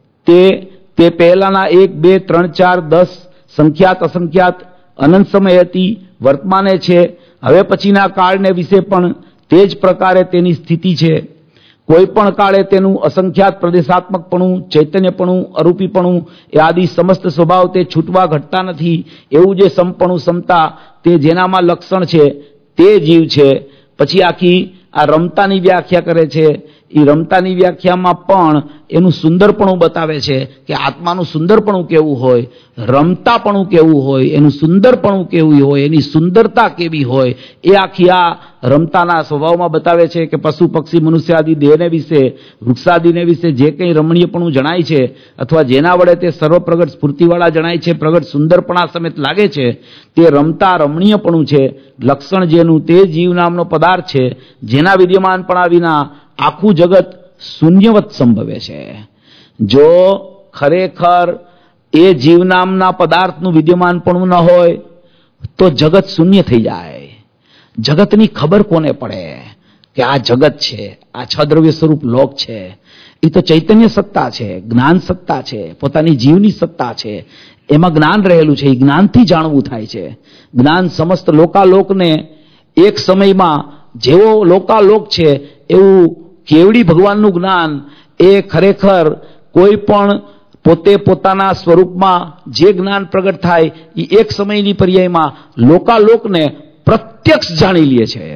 તે પહેલાના 1, 2, 3, 4, 10 સંખ્યાત અસંખ્યાત અનંત સમય હતી, વર્તમાને છે, હવે પછીના કાળને વિશે પણ તે જ પ્રકારે તેની સ્થિતિ છે. કોઈ પણ કાળે તેનું અસંખ્યાત પ્રદેશાત્મકપણું, ચૈતન્યપણું, અરૂપીપણું એ આદિ સમસ્ત સ્વભાવ તે છૂટવા ઘટતા નથી. એવું જે સમપણું, સમતા તે જેનામાં લક્ષણ છે તે જીવ છે. પછી આખી આ રમતાની વ્યાખ્યા કરે છે. એ રમતાની વ્યાખ્યામાં પણ એનું સુંદરપણું બતાવે છે કે આત્માનું સુંદરપણું કેવું હોય, રમતાપણું કેવું હોય, એનું સુંદરપણું કેવું હોય, એની સુંદરતા કેવી હોય, એ આખી આ રમતાના સ્વભાવમાં બતાવે છે કે પશુ પક્ષી મનુષ્ય આદિ દેહને વિશે, વૃક્ષાદિને વિશે જે કંઈ રમણીયપણું જણાય છે અથવા જેના વડે તે સર્વપ્રગટ સ્ફૂર્તિવાળા જણાય છે, પ્રગટ સુંદરપણા સમેત લાગે છે, તે રમતા રમણીયપણું છે. લક્ષણ જેનું તે જીવ નામનો પદાર્થ છે જેના વિદ્યમાનપણા વિના આખું જગત શૂન્યવત સંભવે છે. જો ખરેખર એ જીવ નામના પદાર્થનું વિદ્યમાનપણું ન હોય તો જગત શૂન્ય થઈ જાય. જગતની ખબર કોને પડે કે આ જગત છે, આ છદ્રવ્ય સ્વરૂપ લોક છે? એ તો ચૈતન્ય સત્તા છે, જ્ઞાન સત્તા છે, પોતાની જીવની સત્તા છે. એમાં જ્ઞાન રહેલું છે. એ જ્ઞાનથી જાણવું થાય છે. જ્ઞાન સમસ્ત લોકાલોકને એક સમયમાં જેવો લોકાલોક છે એવું કેવડી ભગવાનનું જ્ઞાન એ ખરેખર કોઈ પણ પોતે પોતાના સ્વરૂપમાં જે જ્ઞાન પ્રગટ થાય એ એક સમયની પર્યાયમાં લોકાલોકને પ્રત્યક્ષ જાણી લે છે.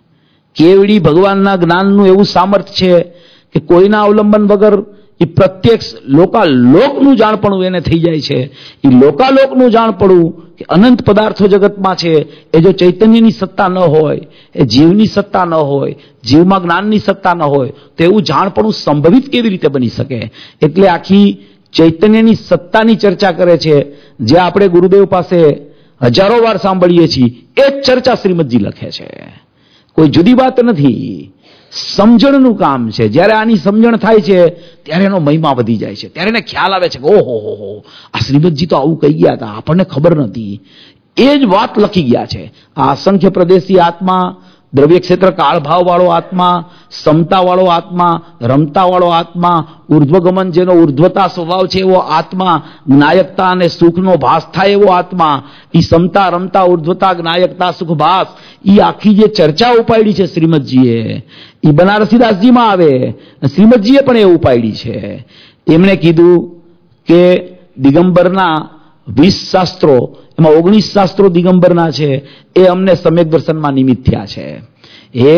કેવડી ભગવાનના જ્ઞાનનું એવું સામર્થ્ય છે કે કોઈના અવલંબન વગર એ પ્રત્યક્ષ લોકાલોકનું જાણપણું એને થઈ જાય છે. એ લોકાલોકનું જાણપણું કે અનંત પદાર્થો જગતમાં છે એ જો ચૈતન્યની સત્તા ન હોય, એ જીવની સત્તા ન હોય, જીવમાં જ્ઞાનની સત્તા ન હોય તો એવું જાણપણું સંભવિત કેવી રીતે બની શકે? એટલે આખી ચૈતન્યની સત્તાની ચર્ચા કરે છે જે આપણે ગુરુદેવ પાસે હજારો વાર સાંભળીએ છીએ. એ જ ચર્ચા શ્રીમદજી લખે છે. કોઈ જુદી વાત નથી. સમજણનું કામ છે. જ્યારે આની સમજણ થાય છે ત્યારે એનો મહિમા વધી જાય છે. ત્યારે એને ખ્યાલ આવે છે કે ઓહો, આ શ્રીમદજી તો આવું કહી ગયા હતા, આપણને ખબર નથી. એ જ વાત લખી ગયા છે. આ અસંખ્ય પ્રદેશી આત્મા, દ્રવ્ય ક્ષેત્ર કાળભાવ વાળો આત્મા, સમતા વાળો આત્મા, રમતા વાળો આત્મા, ઉર્ધ્વગમન જેનો ઉર્ધ્વતા સ્વભાવ છે એવો આત્મા, જ્ઞાયકતા અને સુખનો ભાસ થાય એવો આત્મા, એ સમતા, રમતા, ઉર્ધ્વતા, જ્ઞાયકતા, સુખ, ભાસ, એ આખી જે ચર્ચા ઉપાડી છે શ્રીમદજીએ, એ બનારસીદાસજીમાં આવે. શ્રીમદજીએ પણ એ ઉપાડી છે. એમણે કીધું કે દિગંબરના 20 શાસ્ત્રો, એમાં 19 શાસ્ત્રો દિગંબરના છે, એ અમને સમ્યક દર્શનમાં નિમિત્ત થયા છે. એ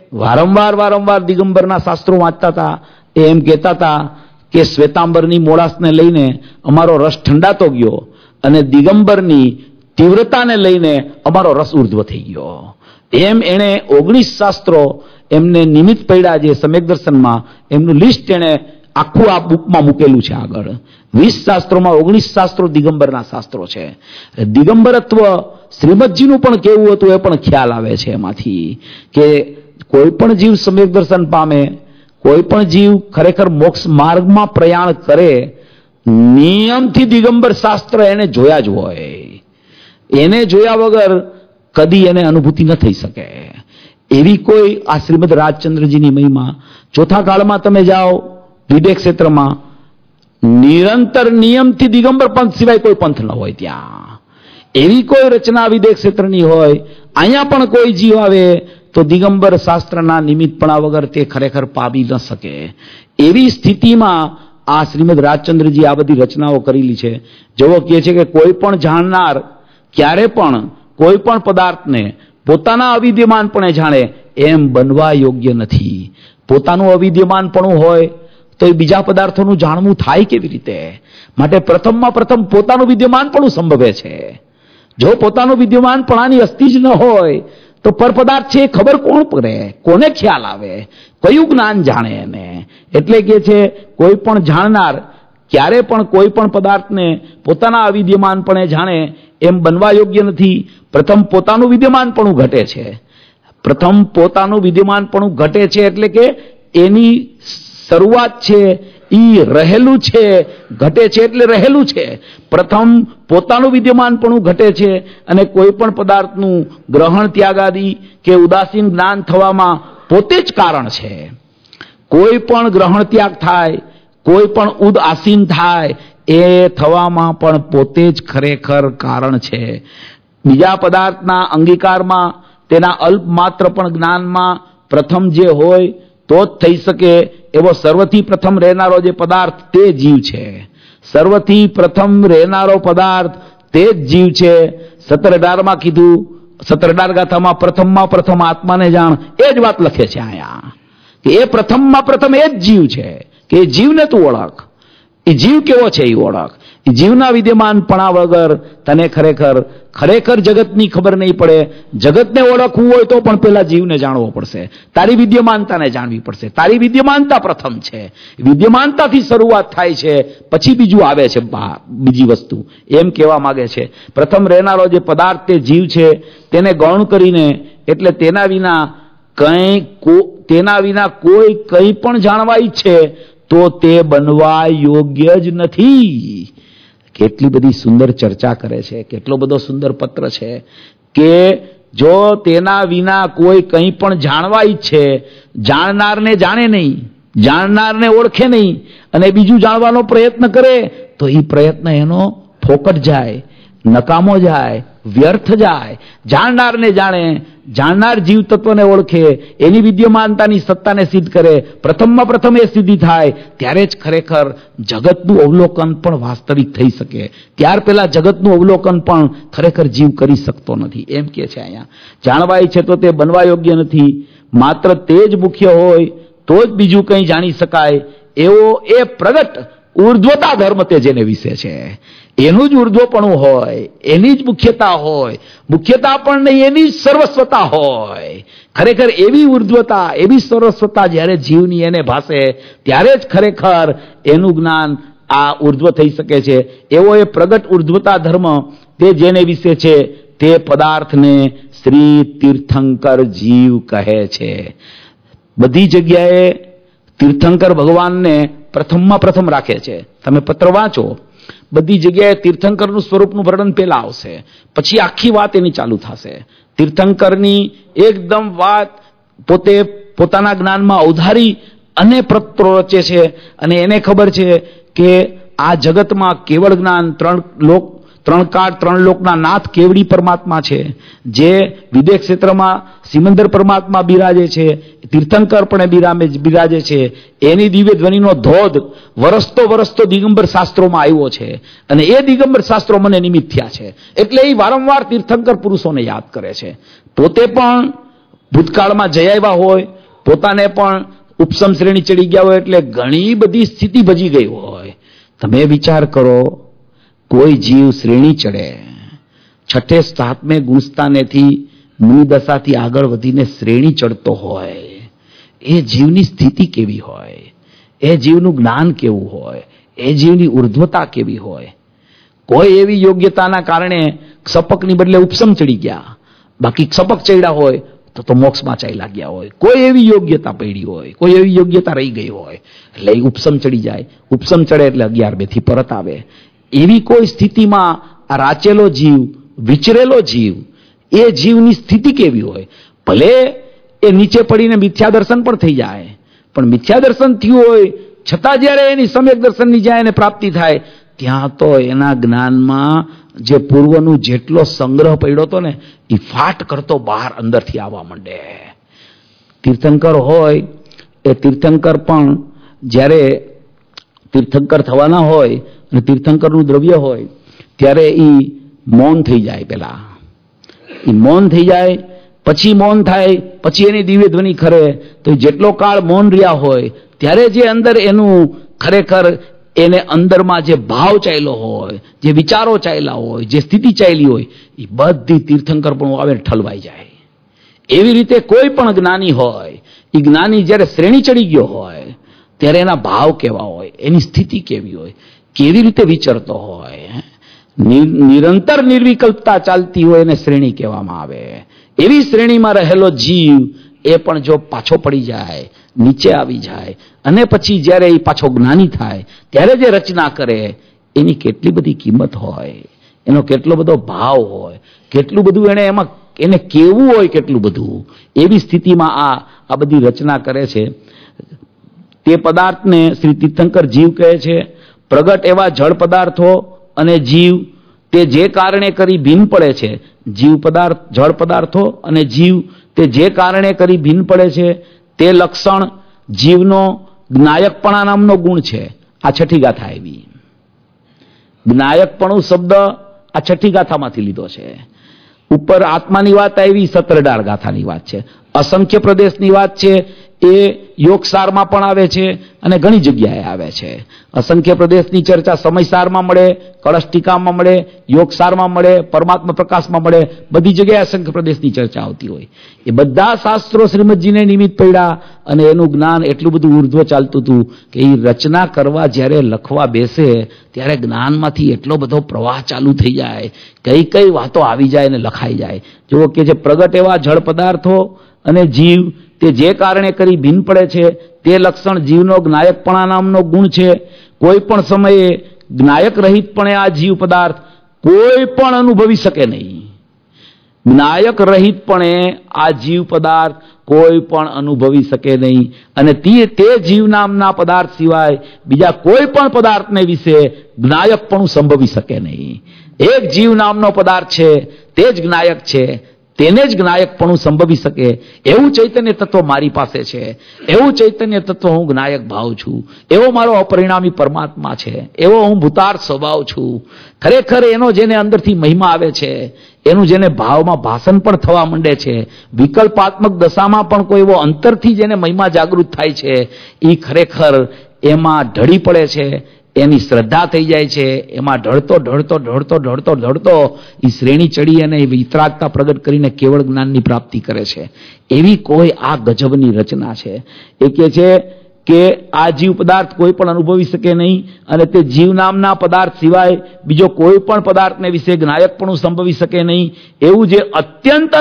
વારંવાર દિગંબરના શાસ્ત્રો વાંચતા હતા. એ એમ કહેતા હતા કે શ્વેતાંબરની મોડાસને લઈને અમારો રસ ઠંડાતો ગયો અને દિગંબરની તીવ્રતાને લઈને અમારો રસ ઉર્ધ્વ થઈ ગયો. એમ એણે 19 શાસ્ત્રો એમને નિમિત્ત પડ્યા જે સમ્યક દર્શનમાં, એમનું લિસ્ટ એણે આખું આ બુકમાં મૂકેલું છે આગળ. 20 શાસ્ત્રોમાં 19 શાસ્ત્રો દિગંબરના શાસ્ત્રો છે. દિગંબરત્વ શ્રીમદજીનું પણ કેવું હતું એ પણ ખ્યાલ આવે છે એમાંથી કે કોઈ પણ જીવ સમ્યક દર્શન પામે, કોઈ પણ જીવ ખરેખર મોક્ષ માર્ગમાં પ્રયાણ કરે, નિયમથી દિગંબર શાસ્ત્ર એને જોયા જ હોય. એને જોયા વગર કદી એને અનુભૂતિ ન થઈ શકે. એવી કોઈ આ શ્રીમદ રાજચંદ્રજીની મહિમા. ચોથા કાળમાં તમે જાઓ વિદેહ ક્ષેત્રમાં, નિરંતર નિયમથી દિગંબર પંથ સિવાય કોઈ પંથ ન હોય. ત્યાં એવી કોઈ રચના વિદેહ ક્ષેત્રની હોય. અહીંયા પણ કોઈ જીવ આવે તો દિગંબર શાસ્ત્રના નિમિત્તપણા વગર તે ખરેખર પામી ન શકે. એવી સ્થિતિમાં આ શ્રીમદ રાજચંદ્રજી આ બધી રચનાઓ કરેલી છે. જેવો કહે છે કે કોઈ પણ જાણનાર ક્યારે પણ કોઈ પણ પદાર્થને પોતાના અવિદ્યમાનપણે જાણે એમ બનવા યોગ્ય નથી. પોતાનું અવિદ્યમાનપણું હોય તો એ બીજા પદાર્થોનું જાણવું થાય કેવી રીતે? માટે પ્રથમમાં પ્રથમ પોતાનું વિદ્યમાનપણું સંભવે છે. જો પોતાનું વિદ્યમાનપણાની અસ્તિ જ ન હોય તો પરપદાર્થ છે એ ખબર કોણ પડે? કોને ખ્યાલ આવે? કયું જ્ઞાન જાણે એને? એટલે કે છે કોઈ પણ જાણનાર ક્યારે પણ કોઈ પણ પદાર્થને પોતાના અવિદ્યમાનપણે જાણે એમ બનવા યોગ્ય નથી. પ્રથમ પોતાનું વિદ્યમાનપણું ઘટે છે. પ્રથમ પોતાનું વિદ્યમાનપણું ઘટે છે એટલે કે એની શરૂઆત છે ઈ રહેલું છે. ઘટે છે એટલે રહેલું છે. પ્રથમ પોતાનું વિદ્યમાનપણું ઘટે છે અને કોઈ પણ પદાર્થનું ગ્રહણ ત્યાગાદી કે ઉદાસીન જ્ઞાન થવામાં પોતે જ કારણ છે. કોઈ પણ ગ્રહણ ત્યાગ થાય, કોઈ પણ ઉદાસીન થાય એ થવામાં પણ પોતે જ ખરેખર કારણ છે. બીજા પદાર્થના અંગીકારમાં, તેના અલ્પ માત્ર પણ જ્ઞાનમાં પ્રથમ જે હોય તો જ થઈ શકે એવો સર્વથી પ્રથમ રહેનારો જે પદાર્થ તે જીવ છે. સર્વથી પ્રથમ રહેનારો પદાર્થ તે જ જીવ છે. 17-18 કીધું, 17-18 ગાથામાં પ્રથમમાં પ્રથમ આત્માને જાણ, એ જ વાત લખે છે અહીંયા કે એ પ્રથમમાં પ્રથમ એ જ જીવ છે, કે એ જીવને તું ઓળખ. એ જીવ કેવો છે એ ઓળખ. એ જીવના વિદ્યમાનપણા વગર તને ખરેખર જગતની ખબર નહીં પડે. જગતને ઓળખવું હોય તો પણ પેલા જીવને જાણવો પડશે, તારી વિદ્યમાનતાને જાણવી પડશે. તારી વિદ્યમાનતા પ્રથમ છે, વિદ્યમાનતાથી શરૂઆત થાય છે, પછી બીજું આવે છે, બીજી વસ્તુ. એમ કહેવા માંગે છે પ્રથમ રહેનારો જે પદાર્થ તે જીવ છે, તેને ગૌણ કરીને, એટલે તેના વિના કોઈ કંઈ પણ જાણવા ઈચ્છે તો તે બનવા યોગ્ય જ નથી. કેટલી બધી સુંદર ચર્ચા કરે છે, કેટલો બધો સુંદર પત્ર છે કે જો તેના વિના કોઈ કંઈ પણ જાણવા ઈચ્છે, જાણનારને જાણે નહીં, જાણનારને ઓળખે નહીં અને બીજું જાણવાનો પ્રયત્ન કરે તો એ પ્રયત્ન એનો ફોકટ જાય, નકામો જાય, વ્યર્થ જાય. જાણનારને જાણે, જાણનાર જીવ તત્વને ઓળખે, એની વિદ્યમાનતાની સત્તાને સિદ્ધ કરે, પ્રથમમાં પ્રથમ એ સિદ્ધિ થાય ત્યારે જ ખરેખર જગતનું અવલોકન પણ વાસ્તવિક થઈ શકે. ત્યાર પહેલા જગતનું અવલોકન પણ ખરેખર જીવ કરી શકતો નથી. એમ કે છે અહીંયા, જાણવાય છે તો તે બનવા યોગ્ય નથી. માત્ર તે જ મુખ્ય હોય તો જ બીજું કંઈ જાણી શકાય એવો એ પ્રગટ ઉર્ધ્વતા ધર્મ તે જેને વિશે છે, એનું જ ઉર્ધ્વપણું હોય, એની જ મુખ્યતા હોય. મુખ્યતા પણ નહીં, એની જ સર્વસ્વતા હોય. ખરેખર એવી ઉર્ધ્વતા, એવી સર્વસ્વતા જ્યારે જીવની એને ભાસે ત્યારે જ ખરેખર એનું જ્ઞાન આ ઉર્ધ્વ થઈ શકે છે. એવો એ પ્રગટ ઉર્ધ્વતા ધર્મ તે જેને વિશે છે તે પદાર્થને શ્રી તીર્થંકર જીવ કહે છે. બધી જગ્યાએ તીર્થંકર ભગવાનને પ્રથમમાં પ્રથમ રાખે છે. તમે પત્ર વાંચો, બધી જગ્યાએ તીર્થંકરનું સ્વરૂપનું વર્ણન પહેલા આવશે, પછી આખી વાત એની ચાલુ થશે. તીર્થંકરની એકદમ વાત પોતે પોતાના જ્ઞાનમાં અવધારી અને પત્રો રચે છે. અને એને ખબર છે કે આ જગતમાં કેવળ જ્ઞાન, ત્રણ કાળ ત્રણ લોકના નાથ કેવડી પરમાત્મા છે, જે વિદેહ ક્ષેત્રમાં સિમંદર પરમાત્મા બિરાજે છે, તીર્થંકર પણ બિરાજે છે. એની દિવ્ય ધ્વનિનો ધોધ વરસતો દિગંબર શાસ્ત્રોમાં આવ્યો છે અને એ દિગંબર શાસ્ત્રો મને નિમિત્ત થયા છે. એટલે એ વારંવાર તીર્થંકર પુરુષોને યાદ કરે છે. પોતે પણ ભૂતકાળમાં જઈ આવ્યા હોય, પોતાને પણ ઉપસમ શ્રેણી ચડી ગયા હોય, એટલે ઘણી બધી સ્થિતિ ભજી ગઈ હોય. તમે વિચાર કરો, કોઈ જીવ શ્રેણી ચડે, 6ઠે 7મે ગુણસ્થાનેથી મુનિદશાથી આગળ વધીને શ્રેણી ચડતો હોય, એ જીવની સ્થિતિ કેવી હોય, એ જીવનું જ્ઞાન કેવું હોય, એ જીવની ઉર્ધ્વતા કેવી હોય. કોઈ એવી યોગ્યતાના કારણે ક્ષપકની બદલે ઉપસમ ચડી ગયા, બાકી ક્ષપક ચડ્યા હોય તો મોક્ષમાં ચાલ્યા ગયા હોય. કોઈ એવી યોગ્યતા પડી હોય, કોઈ એવી યોગ્યતા રહી ગઈ હોય એટલે એ ઉપસમ ચડી જાય. ઉપસમ ચડે એટલે 11-2 થી પરત આવે. એવી કોઈ સ્થિતિમાં આ રાચેલો જીવ, વિચરેલો જીવ, એ જીવની સ્થિતિ કેવી હોય. ભલે એ નીચે પડીને મિથ્યા દર્શન પણ થઈ જાય, પણ મિથ્યા દર્શન થયું હોય છતાં જ્યારે એની સમ્યક દર્શનની જ્યાં એને પ્રાપ્તિ થાય ત્યાં તો એના જ્ઞાનમાં જે પૂર્વનું જેટલો સંગ્રહ પડ્યો હતો ને એ ફાટ કરતો બહાર અંદરથી આવવા માંડે. તીર્થંકર હોય એ તીર્થંકર પણ જ્યારે તીર્થંકર થવાના હોય અને તીર્થંકરનું દ્રવ્ય હોય ત્યારે એ મૌન થઈ જાય. પેલા એ મૌન થઈ જાય, પછી મૌન થાય, પછી એની દિવ્ય ધ્વનિ ખરે. તો જેટલો કાળ મૌન રહ્યા હોય ત્યારે જે અંદર એનું ખરેખર એને અંદરમાં જે ભાવ ચાલ્યો હોય, જે વિચારો ચાલ્યા હોય, જે સ્થિતિ ચાલી હોય એ બધી તીર્થંકર પણ આવે ઠલવાઈ જાય. એવી રીતે કોઈ પણ જ્ઞાની હોય, એ જ્ઞાની જ્યારે શ્રેણી ચડી ગયો હોય ત્યારે એના ભાવ કેવા હોય, એની સ્થિતિ કેવી હોય, કેવી રીતે વિચરતો હોય. નિરંતર નિર્વિકલ્પતા ચાલતી હોય એને શ્રેણી કહેવામાં આવે. એવી શ્રેણીમાં રહેલો જીવ એ પણ જો પાછો પડી જાય, નીચે આવી જાય અને પછી જ્યારે એ પાછો જ્ઞાની થાય ત્યારે જે રચના કરે એની કેટલી બધી કિંમત હોય, એનો કેટલો બધો ભાવ હોય, કેટલું બધું એને કેવું હોય, કેટલું બધું. એવી સ્થિતિમાં આ બધી રચના કરે છે. તે પદાર્થને શ્રી તીર્થંકર જીવ કહે છે. પ્રગટ એવા જળ પદાર્થો અને જીવ તે જે કારણે કરી ભિન્ન પડે છે. જીવ પદાર્થ, જળ પદાર્થો અને જીવ તે જે કારણે કરી ભિન્ન પડે છે તે લક્ષણ જીવનો જ્ઞાયકપણા નામનો ગુણ છે. આ છઠ્ઠી ગાથા આવી. જ્ઞાયકપણું શબ્દ આ છઠ્ઠી ગાથામાંથી લીધો છે. ઉપર આત્માની વાત આવી, 17 ગાથાની વાત છે. અસંખ્ય પ્રદેશની વાત છે એ યોગસારમાં પણ આવે છે અને ઘણી જગ્યાએ આવે છે. અસંખ્ય પ્રદેશની ચર્ચા સમયસારમાં મળે, કળશટીકામાં મળે, યોગસારમાં મળે, પરમાત્મા પ્રકાશમાં મળે, બધી જગ્યાએ અસંખ્ય પ્રદેશની ચર્ચા આવતી હોય. એ બધા શાસ્ત્રો શ્રીમદજીને નિમિત્ત પડ્યા અને એનું જ્ઞાન એટલું બધું ઉર્ધ્વ ચાલતું હતું કે એ રચના કરવા જ્યારે લખવા બેસે ત્યારે જ્ઞાનમાંથી એટલો બધો પ્રવાહ ચાલુ થઈ જાય, કઈ કઈ વાતો આવી જાય અને લખાઈ જાય. જુઓ કે જે પ્રગટ એવા જળ પદાર્થો અને જીવ તે જે કારણે કરી ભિન્ન પડે છે તે લક્ષણ જીવનો જ્ઞાયકપણા નામનો ગુણ છે. કોઈ પણ સમયે જ્ઞાયક રહિતપણે આ જીવ પદાર્થ કોઈ પણ અનુભવી શકે નહીં. જ્ઞાયક રહિતપણે આ જીવ પદાર્થ કોઈ પણ અનુભવી શકે નહીં અને તે જીવ નામના પદાર્થ સિવાય બીજા કોઈ પણ પદાર્થને વિશે જ્ઞાયકપણું સંભવી શકે નહીં. એક જીવ નામનો પદાર્થ છે તે જ જ્ઞાયક છે, તેને જ જ્ઞાયકપણું સંભવી શકે એવું ચૈતન્ય તત્વ મારી પાસે છે. એવું ચૈતન્ય તત્વ હું જ્ઞાયક ભાવ છું. એવો મારો અપરિણામી પરમાત્મા છે. એવો હું ભૂતાર્થ સ્વભાવ છું. ખરેખર એનો જેને અંદરથી મહિમા આવે છે, એનું જેને ભાવમાં ભાષણ પણ થવા માંડે છે, વિકલ્પાત્મક દશામાં પણ કોઈ એવો અંતરથી જેને મહિમા જાગૃત થાય છે, એ ખરેખર એમાં ઢળી પડે છે. એની શ્રદ્ધા થઈ જાય છે. એમાં ઢળતો એ શ્રેણી ચડી અને વિતરાગતા પ્રગટ કરીને કેવળ જ્ઞાનની પ્રાપ્તિ કરે છે. એવી કોઈ આ ગજબની રચના છે. એ કહે છે કે આ જીવ પદાર્થ કોઈ પણ અનુભવી શકે નહીં અને તે જીવ નામના પદાર્થ સિવાય બીજો કોઈ પણ પદાર્થને વિશે જ્ઞાયકપણું સંભવી શકે નહીં. એવું જે અત્યંત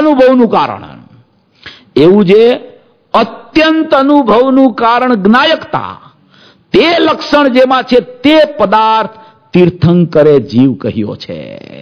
અનુભવનું કારણ જ્ઞાયકતા, તે લક્ષણ જેમાં છે તે પદાર્થ તીર્થંકરે જીવ કહ્યો છે.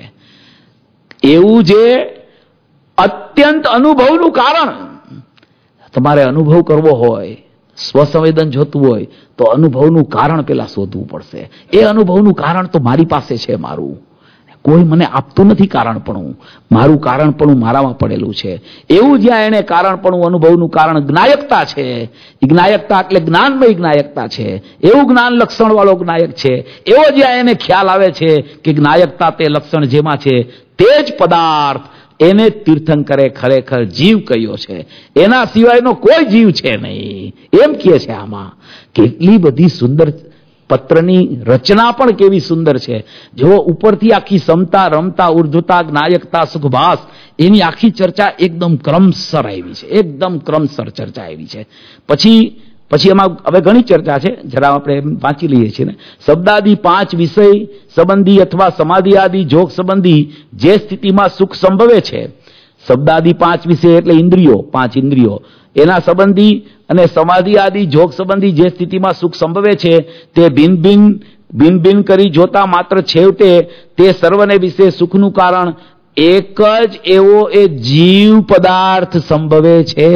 એવું જે અત્યંત અનુભવનું કારણ, તમારે અનુભવ કરવો હોય, સ્વસંવેદન જોતું હોય તો અનુભવનું કારણ પેલા શોધવું પડશે. એ અનુભવનું કારણ તો મારી પાસે છે. મારું કોઈ મને આપતું નથી કારણપણું. મારું કારણપણું મારામાં પડેલું છે. એવું જ્યાં એને કારણપણું, અનુભવનું કારણ જ્ઞાયકતા છે. જ્ઞાયકતા એટલે જ્ઞાનમય જ્ઞાયકતા છે. એવું જ્ઞાન લક્ષણ વાળો જ્ઞાયક છે. એવો જ્યાં એને ખ્યાલ આવે છે કે જ્ઞાયકતા તે લક્ષણ જેમાં છે તે જ પદાર્થ, એને તીર્થંકરે ખરેખર જીવ કહ્યો છે. એના સિવાયનો કોઈ જીવ છે નહીં એમ કહે છે. આમાં કેટલી બધી સુંદર પત્રની રચના પણ કેવી સુંદર છે. જો ઉપરથી આખી સમતા, રમતા, ઉર્ધ્વતા, જ્ઞાયકતા, સુખભાસ, એની આખી ચર્ચા એકદમ ક્રમસર આવી છે. એકદમ ક્રમસર ચર્ચા આવી છે. પછી એમાં હવે ઘણી ચર્ચા છે, જરા આપણે વાંચી લઈએ છીએ ને. શબ્દાદિ 5 વિષય સંબંધી અથવા સમાધિ આદિ જોગ સંબંધી જે સ્થિતિમાં સુખ સંભવે છે, શબ્દાદિ 5 વિષય એટલે ઇન્દ્રિયો, 5 ઇન્દ્રિયો, એના સંબંધી અને સમાધિ આદિ જોગ સંબંધી જે સ્થિતિમાં સુખ સંભવે છે તે ભિન્ન કરી જોતા માત્ર છેવટે તે સર્વને વિશે સુખનું કારણ એક જ એવો એ જીવ પદાર્થ સંભવે છે.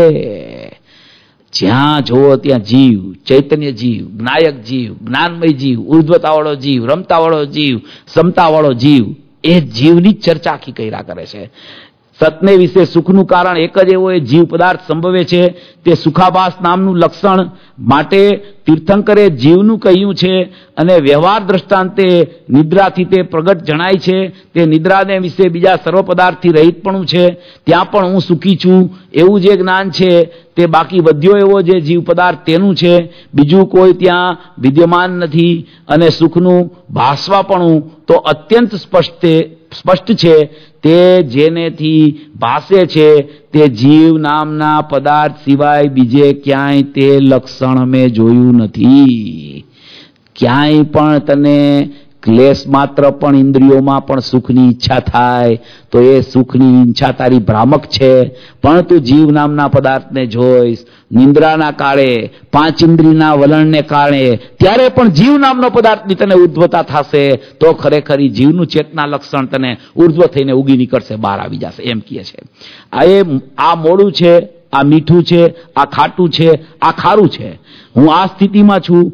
જ્યાં જોવો ત્યાં જીવ, ચૈતન્ય જીવ, જ્ઞાયક જીવ, જ્ઞાનમય જીવ, ઉર્ધ્વતાવાળો જીવ, રમતાવાળો જીવ, સમતાવાળો જીવ, એ જીવની ચર્ચા આખી કર્યા કરે છે. સતને વિશે સુખનું કારણ એક જ એવો એ જીવ પદાર્થ સંભવે છે. તે સુખાભાસ નામનું લક્ષણ માટે તીર્થંકરે જીવનું કહ્યું છે અને વ્યવહાર દ્રષ્ટાંતે નિદ્રાથી તે પ્રગટ જણાય છે. તે નિદ્રાને વિશે બીજા સર્વ પદાર્થથી રહિતપણું છે. ત્યાં પણ હું સુખી છું એવું જે જ્ઞાન છે તે બાકી વધ્યો એવો જે જીવ પદાર્થ તેનું છે, બીજું કોઈ ત્યાં વિદ્યમાન નથી. અને સુખનું ભાસવાપણું તો અત્યંત સ્પષ્ટ છે. તે જેનેથી ભાસે છે તે જીવ નામના પદાર્થ સિવાય બીજે ક્યાંય તે લક્ષણ મેં જોયું નથી. ક્યાંય પણ તને ક્લેશ માત્ર પણ ઇન્દ્રિયોમાં પણ સુખની ઈચ્છા થાય તો એ સુખની ઈચ્છા તારી ભ્રામક છે. પણ તું જીવ નામના પદાર્થને જોઈશ નિંદ્રાના કાળે, 5 ઇન્દ્રિયના વલણને કારણે, ત્યારે પણ જીવ નામનો પદાર્થની તને ઉદ્ધવતા થશે તો ખરેખર જીવનું ચેતના લક્ષણ તને ઉર્ધ્વ થઈને ઉગી નીકળશે, બહાર આવી જશે એમ કહે છે. આ મોડું છે આ મીઠું છે, આ ખાટું છે, આ ખારું છે. હું આ સ્થિતિમાં છું,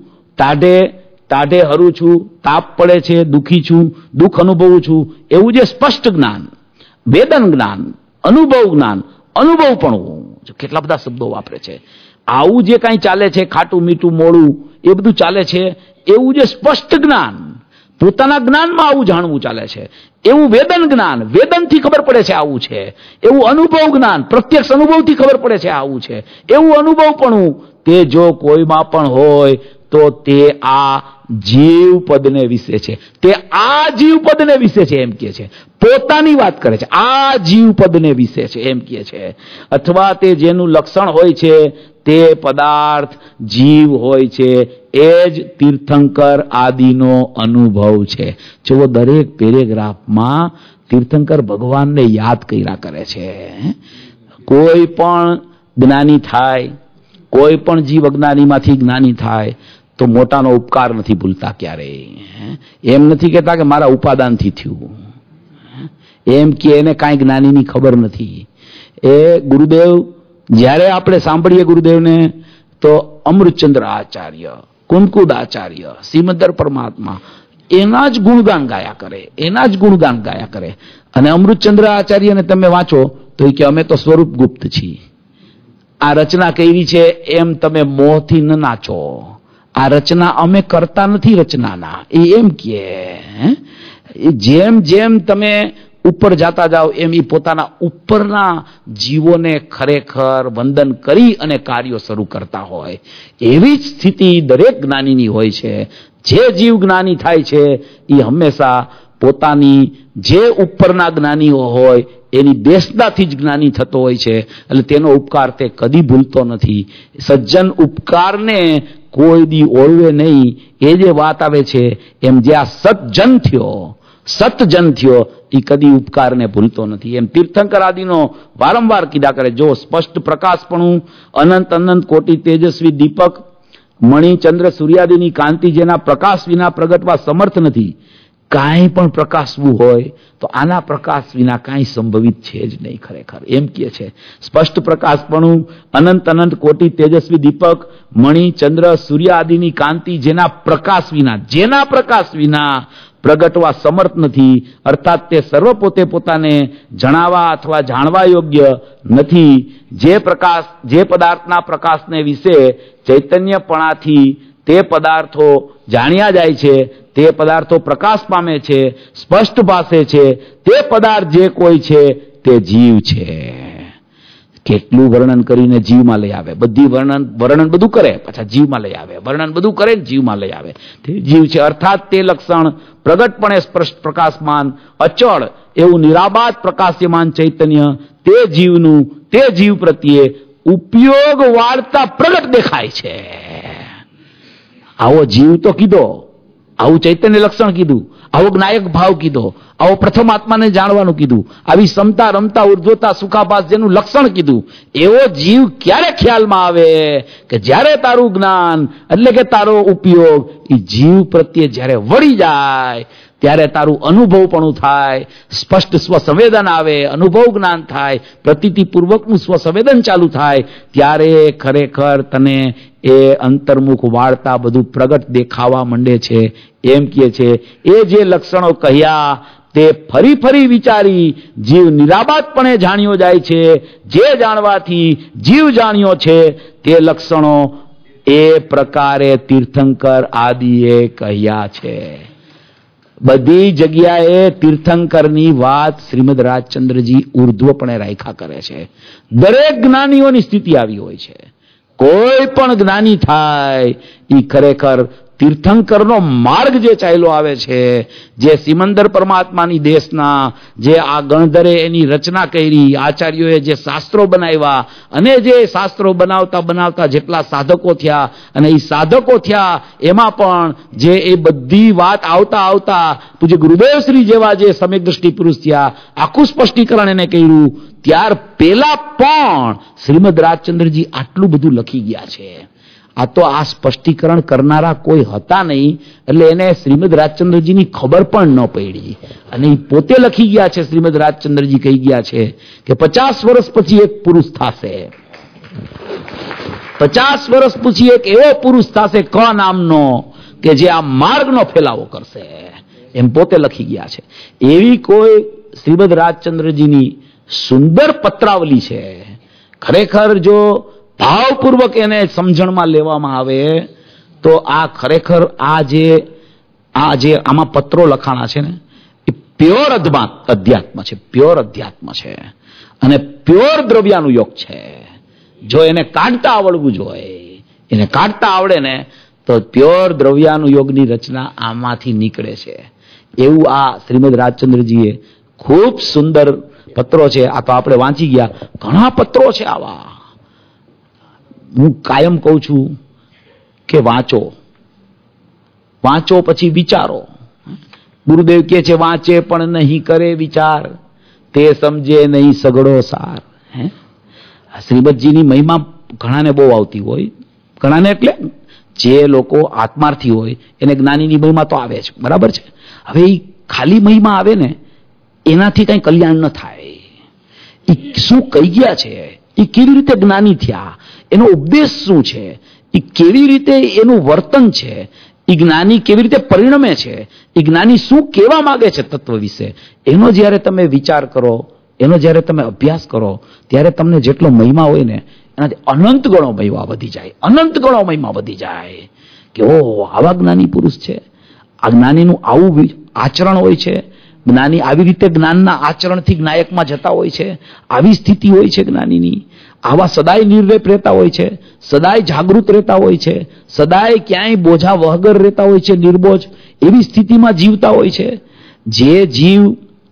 ટાઢે હરું છું, તાપ પડે છે, દુઃખી છું, દુઃખ અનુભવું છું, એવું જે સ્પષ્ટ જ્ઞાન, વેદન જ્ઞાન, અનુભવ જ્ઞાન, અનુભવપણું, કેટલા બધા શબ્દો વાપરે છે. આવું જે કાંઈ ચાલે છે, ખાટું મીઠું મોડું એ બધું ચાલે છે, એવું જે સ્પષ્ટ જ્ઞાન, પોતાના જ્ઞાનમાં આવું જાણવું ચાલે છે, એવું વેદન જ્ઞાન, વેદનથી ખબર પડે છે આવું છે, એવું અનુભવ જ્ઞાન, પ્રત્યક્ષ અનુભવથી ખબર પડે છે આવું છે, એવું અનુભવપણું તે જો કોઈમાં પણ હોય તો તે આ જીવ પદને વિશે છે. તે આ જીવ પદને વિશે છે એમ કહે છે, પોતાની વાત કરે છે, આ જીવ પદને વિશે છે એમ કહે છે. અથવા તે જેનું લક્ષણ હોય છે તે પદાર્થ જીવ હોય છે, એ જ તીર્થંકર આદિનો અનુભવ છે. જો દરેક પેરેગ્રાફમાં તીર્થંકર ભગવાનને યાદ કર્યા કરે છે. કોઈ પણ જ્ઞાની થાય, કોઈ પણ જીવ અજ્ઞાનીમાંથી જ્ઞાની થાય તો મોટાનો ઉપકાર નથી ભૂલતા ક્યારેય. એમ નથી કહેતા કે મારા ઉપાદાનથી થયું, એમ કે એને કાંઈ જ્ઞાનીની ખબર નથી. એ ગુરુદેવ, જ્યારે આપણે સાંભળીએ ગુરુદેવને તો અમૃતચંદ્ર આચાર્ય, કુંકુદ આચાર્ય, શ્રીમદ્દર પરમાત્મા, એના જ ગુણગાન ગાયા કરે, એના જ ગુણગાન ગાયા કરે. અને અમૃતચંદ્ર આચાર્યને તમે વાંચો તો એ કે અમે તો સ્વરૂપ ગુપ્ત છીએ, આ રચના કરી છે એમ તમે મોહથી ન નાચો, આ રચના અમે કરતા નથી રચનાના, એ એમ કે જેમ જેમ તમે ઉપર જાતા જાઓ એમ એ પોતાના ઉપરના જીવોને ખરેખર વંદન કરી અને કાર્યો શરૂ કરતા હોય. એવી જ સ્થિતિ દરેક જ્ઞાનીની હોય છે. જે જીવ જ્ઞાની થાય છે એ હંમેશા પોતાની જે ઉપરના જ્ઞાનીઓ હોય એની દેશનાથી જ જ્ઞાની થતો હોય છે. એટલે તેનો ઉપકાર તે કદી ભૂલતો નથી. સજ્જન ઉપકારને કોઈ દી ઓળવે નહીં, એ જે વાત આવે છે એમ જે આ સતજન થયો એ કદી ઉપકારને ભૂલતો નથી. એમ તીર્થંકર આદિનો વારંવાર કીધા કરે. જો સ્પષ્ટ પ્રકાશપણું, અનંત અનંત કોટી તેજસ્વી દીપક, મણિ, ચંદ્ર, સૂર્યાદિની કાંતિ જેના પ્રકાશ વિના પ્રગટવા સમર્થ નથી. કાંઈ પણ પ્રકાશવું હોય તો આના પ્રકાશ વિના કાંઈ સંભવિત છે જ નહીં ખરેખર, એમ કહે છે. સ્પષ્ટ પ્રકાશપણું, અનંત અનંત કોટી તેજસ્વી દીપક, મણિ, ચંદ્ર, સૂર્ય આદિની કાંતિ જેના પ્રકાશ વિના પ્રગટવા સમર્થ નથી. અર્થાત તે સર્વ પોતે પોતાને જણાવવા અથવા જાણવા યોગ્ય નથી. જે પદાર્થના પ્રકાશને વિશે ચૈતન્યપણાથી તે પદાર્થો જાણ્યા જાય છે, તે પદાર્થો પ્રકાશ પામે છે, સ્પષ્ટ ભાસે છે, તે પદાર્થ જે કોઈ છે તે જીવ છે. કેટલું વર્ણન કરીને જીવમાં લઈ આવે, બધી વર્ણન બધું કરે, પાછા જીવમાં લઈ આવે, વર્ણન બધું કરે જીવમાં લઈ આવે. તે જીવ છે. અર્થાત તે લક્ષણ પ્રગટપણે સ્પષ્ટ પ્રકાશમાન, અચળ એવું નિરાબાદ પ્રકાશ્યમાન ચૈતન્ય તે જીવનું, તે જીવ પ્રત્યે ઉપયોગ વાળતા પ્રગટ દેખાય છે. આવો જીવ તો કીધો, આવું ચૈતન્ય લક્ષણ કીધું, આવો જ્ઞાયક ભાવ કીધો, આવો પ્રથમ આત્માને જાણવાનું કીધું, આવી ક્ષમતા, રમતા, ઉર્ધ્વતા, સુખાભાસ જેનું લક્ષણ કીધું, એવો જીવ ક્યારે ખ્યાલમાં આવે કે જ્યારે તારું જ્ઞાન એટલે કે તારો ઉપયોગ એ જીવ પ્રત્યે જ્યારે વળી જાય ત્યારે તારું અનુભવપણું થાય, સ્પષ્ટ સ્વસંવેદન આવે, અનુભવ જ્ઞાન થાય, પ્રતીતિપૂર્વકનું સ્વસંવેદન ચાલુ થાય, ત્યારે ખરેખર તને એ અંતર્મુખ વાળતા બધું પ્રગટ દેખાવા માંડે છે. એમ કહે છે એ જે લક્ષણો કહ્યા તે ફરી ફરી વિચારી જીવ નિરાબાદપણે જાણ્યો જાય છે. જે જાણવાથી જીવ જાણ્યો છે તે લક્ષણો એ પ્રકારે તીર્થંકર આદિએ કહ્યા છે. બધી જગ્યાએ તીર્થંકરની વાત શ્રીમદ રાજચંદ્રજી ઉર્ધ્વપણે રાખ્યા કરે છે. દરેક જ્ઞાનીઓની સ્થિતિ આવી હોય છે. કોઈ પણ જ્ઞાની થાય એ ખરેખર તીર્થંકરનો માર્ગ જે ચાલ્યો આવે છે, જે સિમંદર પરમાત્માની દેશના જે આ ગણધરે એની રચના કરી, આચાર્યોએ જે શાસ્ત્રો બનાવ્યા, અને જે શાસ્ત્રો બનાવતા બનાવતા જેટલા સાધકો થયા, અને એ સાધકો થયા એમાં પણ જે એ બધી વાત આવતા આવતા પૂજ્ય ગુરુદેવશ્રી જેવા જે સમ્યક દ્રષ્ટિ પુરુષ થયા, આખું સ્પષ્ટીકરણ એને કર્યું. ત્યાર પેલા પણ શ્રીમદ રાજચંદ્રજી આટલું બધું લખી ગયા છે. આ તો આ સ્પષ્ટીકરણ કરનારા કોઈ હતા નહીં, એટલે એને શ્રીમદ રાજચંદ્રજીની ખબર પણ ન પડી. અને એ પોતે લખી ગયા છે. શ્રીમદ રાજચંદ્રજી કહી ગયા છે કે 50 વર્ષ પછી એક પુરુષ થશે, 50 વર્ષ પછી એક એવો પુરુષ થશે ક નામનો કે જે આ માર્ગનો ફેલાવો કરશે, એમ પોતે લખી ગયા છે. એવી કોઈ શ્રીમદ રાજચંદ્રજીની સુંદર પત્રાવલી છે. ખરેખર જો ભાવપૂર્વક એને સમજણમાં લેવામાં આવે તો આ ખરેખર આ જે આમાં પત્રો લખાણા છે ને એ પ્યોર અધ્યાત્મ છે, પ્યોર અધ્યાત્મ છે અને પ્યોર દ્રવ્યાનુયોગ છે. જો એને કાઢતા આવડવું જોઈએ, એને કાઢતા આવડે ને તો પ્યોર દ્રવ્યાનુયોગની રચના આમાંથી નીકળે છે. એવું આ શ્રીમદ રાજચંદ્રજીએ ખૂબ સુંદર પત્રો છે. આ તો આપણે વાંચી ગયા, ઘણા પત્રો છે આવા. હું કાયમ કહું છું કે વાંચો, વાંચો પછી વિચારો. ગુરુદેવ કહે છે વાંચે પણ નહીં કરે વિચાર, તે સમજે નહીં સગડો સાર. શ્રીમદજીની મહિમા ઘણાને બહુ આવતી હોય, ઘણાને એટલે જે લોકો આત્માર્થી હોય એને જ્ઞાનીની મહિમા તો આવે છે, બરાબર છે. હવે એ ખાલી મહિમા આવે ને એનાથી કઈ કલ્યાણ ન થાય. એ શું કહી ગયા છે, એ કેવી રીતે જ્ઞાની થયા, એનો ઉપદેશ શું છે, એ કેવી રીતે એનું વર્તન છે, એ જ્ઞાની કેવી રીતે પરિણમે છે, એ જ્ઞાની શું કહેવા માંગે છે તત્વ વિશે, એનો જ્યારે તમે વિચાર કરો, એનો જ્યારે તમે અભ્યાસ કરો ત્યારે તમને જેટલો મહિમા હોય ને એનાથી અનંત ગણો મહિમા વધી જાય, અનંત ગણો મહિમા વધી જાય કે ઓ આવા જ્ઞાની પુરુષ છે. આ જ્ઞાનીનું આવું આચરણ હોય છે, જ્ઞાની આવી રીતે જ્ઞાનના આચરણથી જ્ઞાયકમાં જતા હોય છે, આવી સ્થિતિ હોય છે જ્ઞાનીની. આવા સદાય નિર્લેપ રહેતા હોય છે, સદાય જાગૃત રહેતા હોય છે, સદાય ક્યાંય બોજા વગર રહેતા હોય છે, નિર્બોજ એવી સ્થિતિમાં જીવતા હોય છે. જે જીવ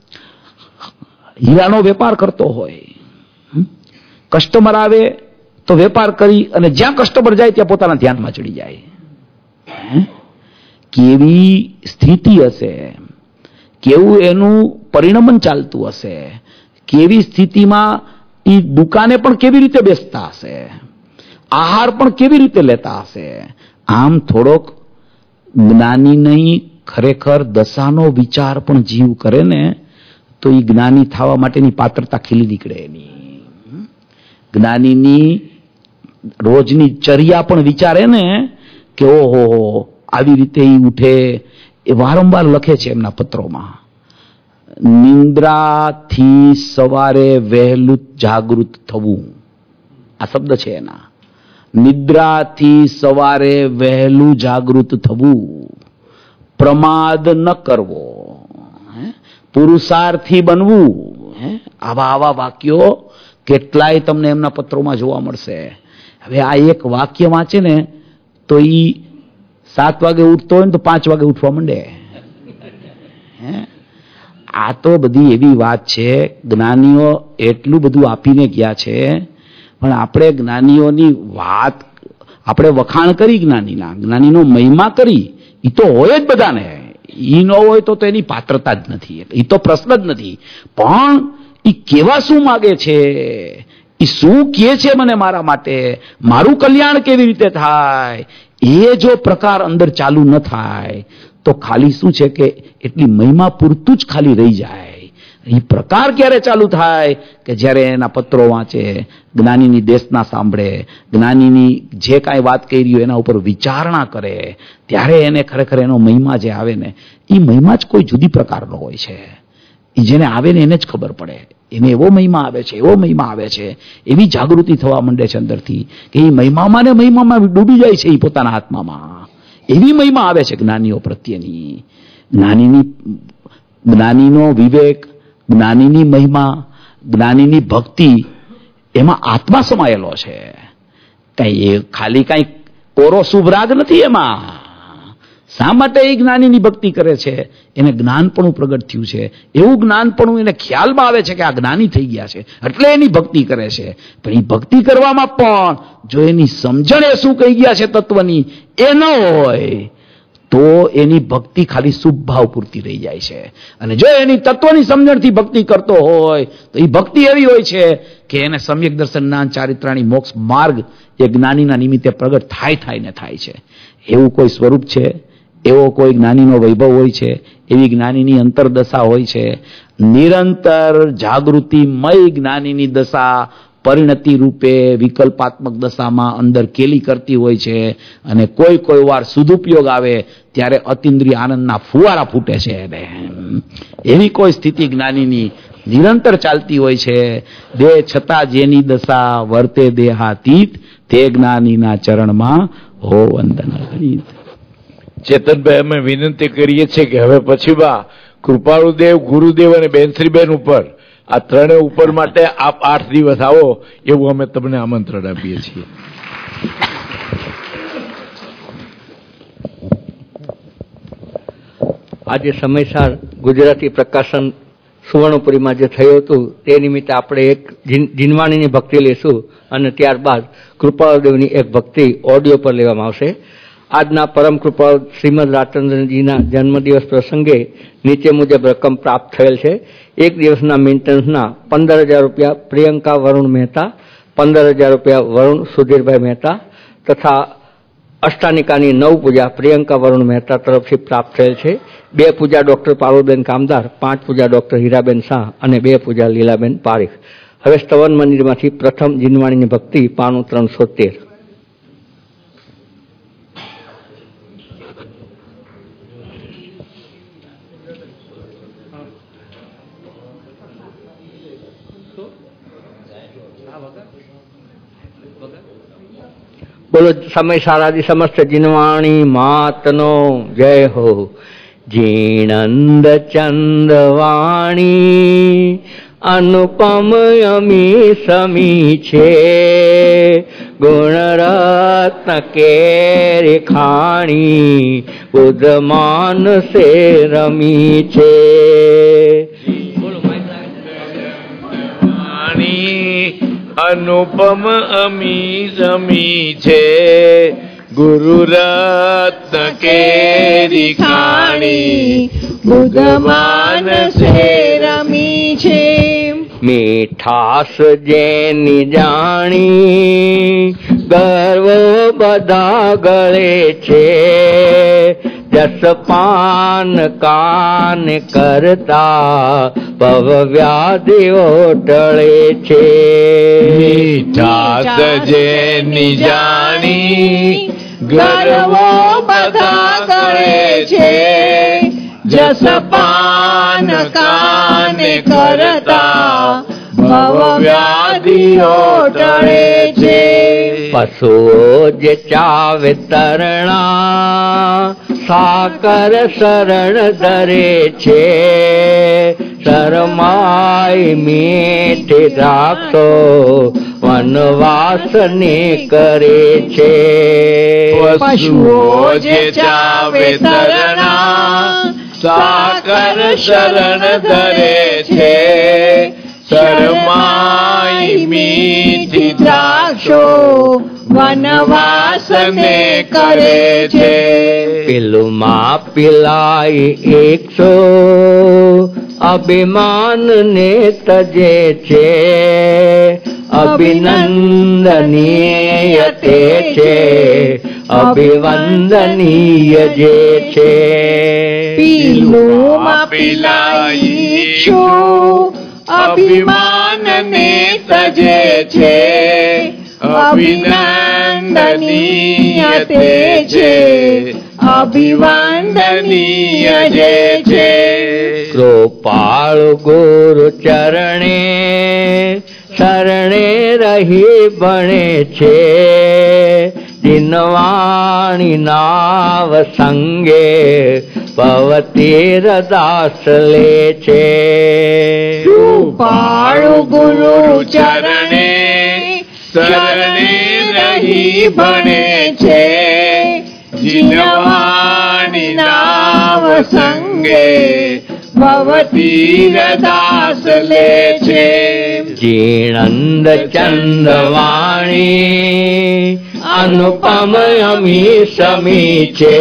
હીરાનો વેપાર કરતો હોય, કસ્ટમર આવે તો વેપાર કરી અને જ્યાં કસ્ટમર જાય ત્યાં પોતાના ધ્યાનમાં ચડી જાય. કેવી સ્થિતિ હશે, કેવું એનું પરિણમન ચાલતું હશે, કેવી સ્થિતિમાં એ દુકાને પણ કેવી રીતે બેસતા હશે, આહાર પણ કેવી રીતે લેતા હશે. આમ થોડોક જ્ઞાનીની ખરેખર દશાનો વિચાર પણ જીવ કરે ને તો એ જ્ઞાની થવા માટેની પાત્રતા ખીલી નીકળે. એની જ્ઞાનીની રોજની ચર્યા પણ વિચારે ને કે ઓહો આવી રીતે એ ઉઠે. એ વારંવાર લખે છે એમના પત્રોમાં, નિંદ્રાથી સવારે વહેલું જાગૃત થવું, આ શબ્દ છે એના. નિદ્રાથી સવારે વહેલું જાગૃત થવું, પ્રમાદ ન કરવો, પુરુષાર્થી બનવું. આવા આવા વાક્યો કેટલાય તમને એમના પત્રોમાં જોવા મળશે. હવે આ એક વાક્ય વાંચે ને તો ઈ 7 વાગે ઉઠતો હોય ને તો 5 વાગે ઉઠવા માંડે. આ તો બધી એવી વાત છે, જ્ઞાનીઓ એટલું બધું આપીને ગયા છે, પણ આપણે જ્ઞાનીઓની વાત આપણે વખાણ કરી, જ્ઞાનીનો મહિમા કરી, એ તો હોય જ બધાને. ઈ ન હોય તો એની પાત્રતા જ નથી, એ તો પ્રશ્ન જ નથી. પણ એ કેવા શું માગે છે, એ શું કહે છે મને મારા માટે, મારું કલ્યાણ કેવી રીતે થાય, એ જો પ્રકાર અંદર ચાલુ ન થાય તો ખાલી શું છે કે એટલી મહિમા પૂરતું જ ખાલી રહી જાય. એ પ્રકાર ક્યારે ચાલુ થાય કે જ્યારે એના પત્રો વાંચે, જ્ઞાનીની દેશના સાંભળે, જ્ઞાનીની જે કાંઈ વાત કરી હોય એના ઉપર વિચારણા કરે, ત્યારે એને ખરેખર એનો મહિમા જે આવે ને એ મહિમા જ કોઈ જુદી પ્રકારનો હોય છે. એ જેને આવે ને એને જ ખબર પડે, એને એવો મહિમા આવે છે, એવો મહિમા આવે છે, એવી જાગૃતિ થવા માંડે છે અંદરથી કે એ મહિમામાં ને મહિમામાં ડૂબી જાય છે એ પોતાના આત્મામાં. એવી મહિમા આવે છે જ્ઞાનીઓ પ્રત્યેની. જ્ઞાનીનો વિવેક, જ્ઞાનીની મહિમા, જ્ઞાનીની ભક્તિ, એમાં આત્મા સમાયેલો છે. કઈ ખાલી કઈ કોરો શુભ રાગ નથી એમાં. શા માટે એ જ્ઞાનીની ભક્તિ કરે છે? એને જ્ઞાનપણું પ્રગટ થયું છે, એવું જ્ઞાનપણું એને ખ્યાલમાં આવે છે કે આ જ્ઞાની થઈ ગયા છે એટલે એની ભક્તિ કરે છે. પણ એ ભક્તિ કરવામાં પણ જો એની સમજણ એ શું કહી ગયા છે તત્વની એ ન હોય તો એની ભક્તિ ખાલી શુભ ભાવ પૂરતી રહી જાય છે. અને જો એની તત્વની સમજણથી ભક્તિ કરતો હોય તો એ ભક્તિ એવી હોય છે કે એને સમ્યક દર્શન, જ્ઞાન, ચારિત્રાણી, મોક્ષ માર્ગ એ જ્ઞાનીના નિમિત્તે પ્રગટ થાય ને થાય છે. એવું કોઈ સ્વરૂપ છે, એવો કોઈ જ્ઞાનીનો વૈભવ હોય છે, એવી જ્ઞાનીની અંતરદશા હોય છે. નિરંતર જાગૃતિમય જ્ઞાનીની દશા પરિણતિ રૂપે વિકલ્પાત્મક દશામાં અંદર કેલી કરતી હોય છે અને કોઈ વાર સદુપયોગ આવે ત્યારે અતિન્દ્રિય આનંદના ફુવારા ફૂટે છે. એવી કોઈ સ્થિતિ જ્ઞાનીની નિરંતર ચાલતી હોય છે. દેહ છતાં જેની દશા વર્તે દેહાતીત, તે જ્ઞાનીના ચરણમાં હો વંદન ગણિત.
ચેતનભાઈ, અમે વિનંતી કરીએ છીએ કે હવે પછી કૃપાળુદેવ, ગુરુદેવ અને બેનશ્રીબેન ઉપર, આ ત્રણેય ઉપર માટે આપ 8 દિવસ આવો એવું અમે તમને આમંત્રણ આપીએ છીએ.
આજે સમયસર ગુજરાતી પ્રકાશન સુવર્ણપુરીમાં જે થયું હતું તે નિમિત્તે આપણે એક જીનવાણીની ભક્તિ લેશું અને ત્યારબાદ કૃપાળુદેવની એક ભક્તિ ઓડિયો પર લેવામાં આવશે. આજના પરમ કૃપાળુ શ્રીમદ રાજચંદ્રજીના જન્મદિવસ પ્રસંગે નીચે મુજબ રકમ પ્રાપ્ત થયેલ છે. એક દિવસના મેન્ટેનન્સના 15,000 રૂપિયા પ્રિયંકા વરુણ મહેતા, 15,000 રૂપિયા વરુણ સુધીરભાઈ મહેતા તથા અષ્ટાનિકાની 9 પૂજા પ્રિયંકા વરુણ મહેતા તરફથી પ્રાપ્ત થયેલ છે. 2 પૂજા ડોક્ટર પારુલબેન કામદાર, 5 પૂજા ડોક્ટર હીરાબેન શાહ અને 2 પૂજા લીલાબેન પારીખ. હવે સ્તવન મંદિરમાંથી પ્રથમ જીનવાણીની ભક્તિ 313. બોલો સમય સારાજી સમસ્ત જીનવાણી માતનો જય હો. જીણંદ ચંદવાણી અનુપમ અમી સમી છે, ગુણરત્ન કેરી ખાણી બુદ્ધમાન સે રમી છે.
અનુપમ અમી સમી છે, ગુરુ રત્ન કેરી ખાણી બુદ્ધમાન સે
રમી છે.
મીઠાસ જેની જાણી ગર્વ બધા ગળે છે, જસ પાન કાન કરતા ભવ વ્યાધિઓ ટળે છે.
મીઠાસ જેની જાણી ગર્વ બધા ગળે છે,
જસ પાન કાન કરતા ભવ વ્યાધિઓ ટળે છે.
પશુઓ જે ચાવે તરણા સાકર શરણ ધરે છે, શરમાઈ મીઠી દ્રાક્ષો વનવાસને કરે છે.
પશુઓ જે ચાવે તરણા
સાકર શરણ ધરે છે, શરમાઈ મીઠી દ્રાક્ષો
વનવાસને કરે છે.
પેલું માં પિલાઈ 100 અભિમાન ને તજે છે, અભિનંદનીય તે છે, અભિવંદનીય જે છે.
પીલુમાં પિલાઈ છું અભિમાન ને તજે છે, અભિનંદનીય તે છે, અભિવંદનીય જે છે.
કૃપાળુ ગુરુ ચરણે શરણે રહી બણે છે, જીનવાણી નાવ સંગે પવતીર દાસ લે છે.
કૃપાળુ ગુરુ ચરણે શરણે રહી બણે છે, જીનવાણી નાવ સંગે ભવતીર દાસ લે છે.
જીણંદ ચંદવાણી અનુપમ અમી સમી છે,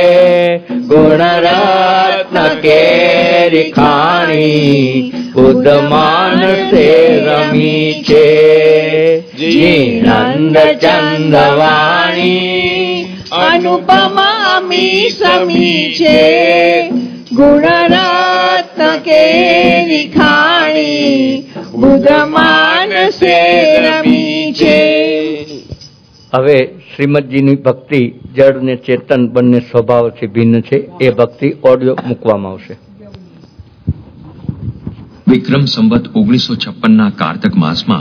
ગુણરત્ન કેરી ખાણી બુદ્ધમાન સે રમી છે. જીણંદ ચંદવાણી
અનુપમ અમી સમી છે, ગુણરત્ન કેરી ખાણી બુદ્ધમાન સે છે.
હવે શ્રીમદજીની ભક્તિ જડ ને ચેતન બંને સ્વભાવથી ભિન્ન છે. એ ભક્તિ ઓડિયો મૂકવામાં આવશે.
વિક્રમ સંવત 1956 કારતક માસમાં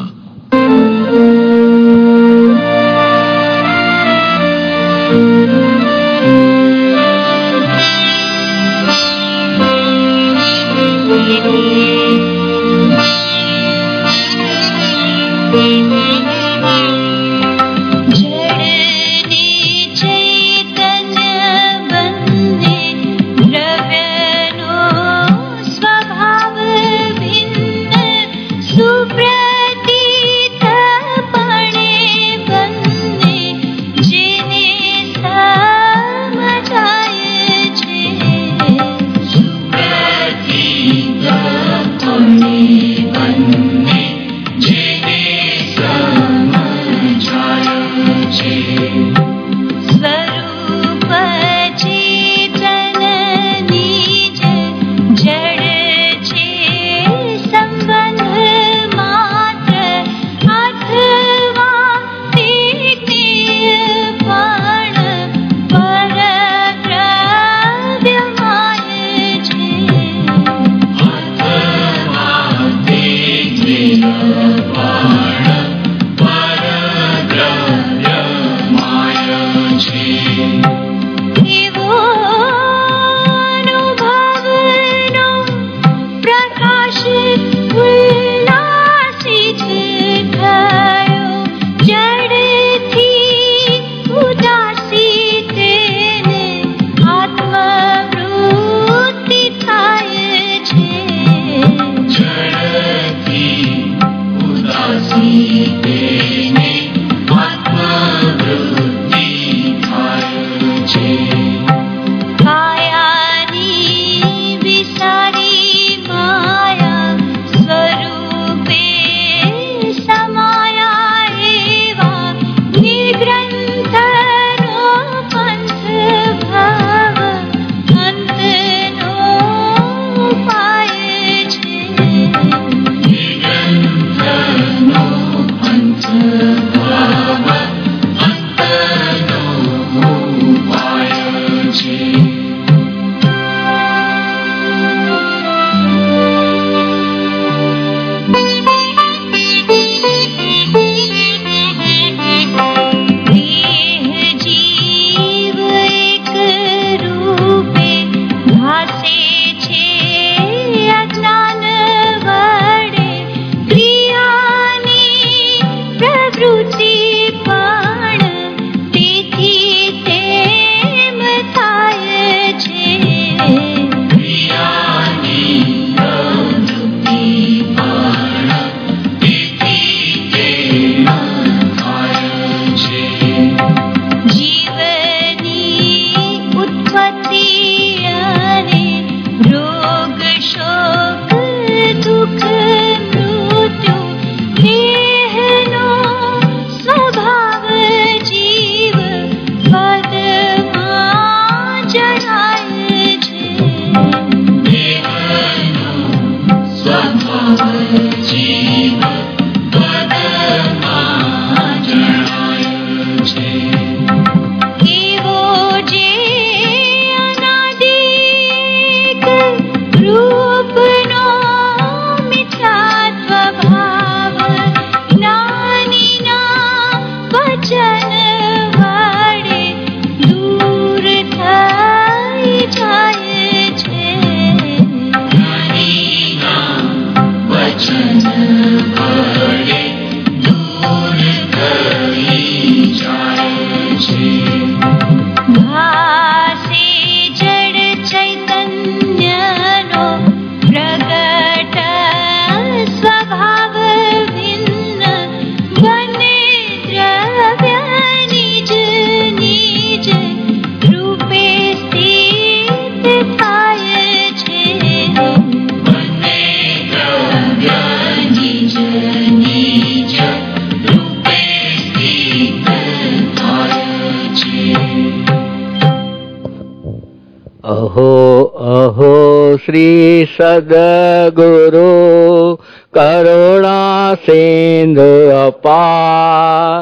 અહો અહો શ્રી સદગુરુ કરુણા સિંધુ અપાર,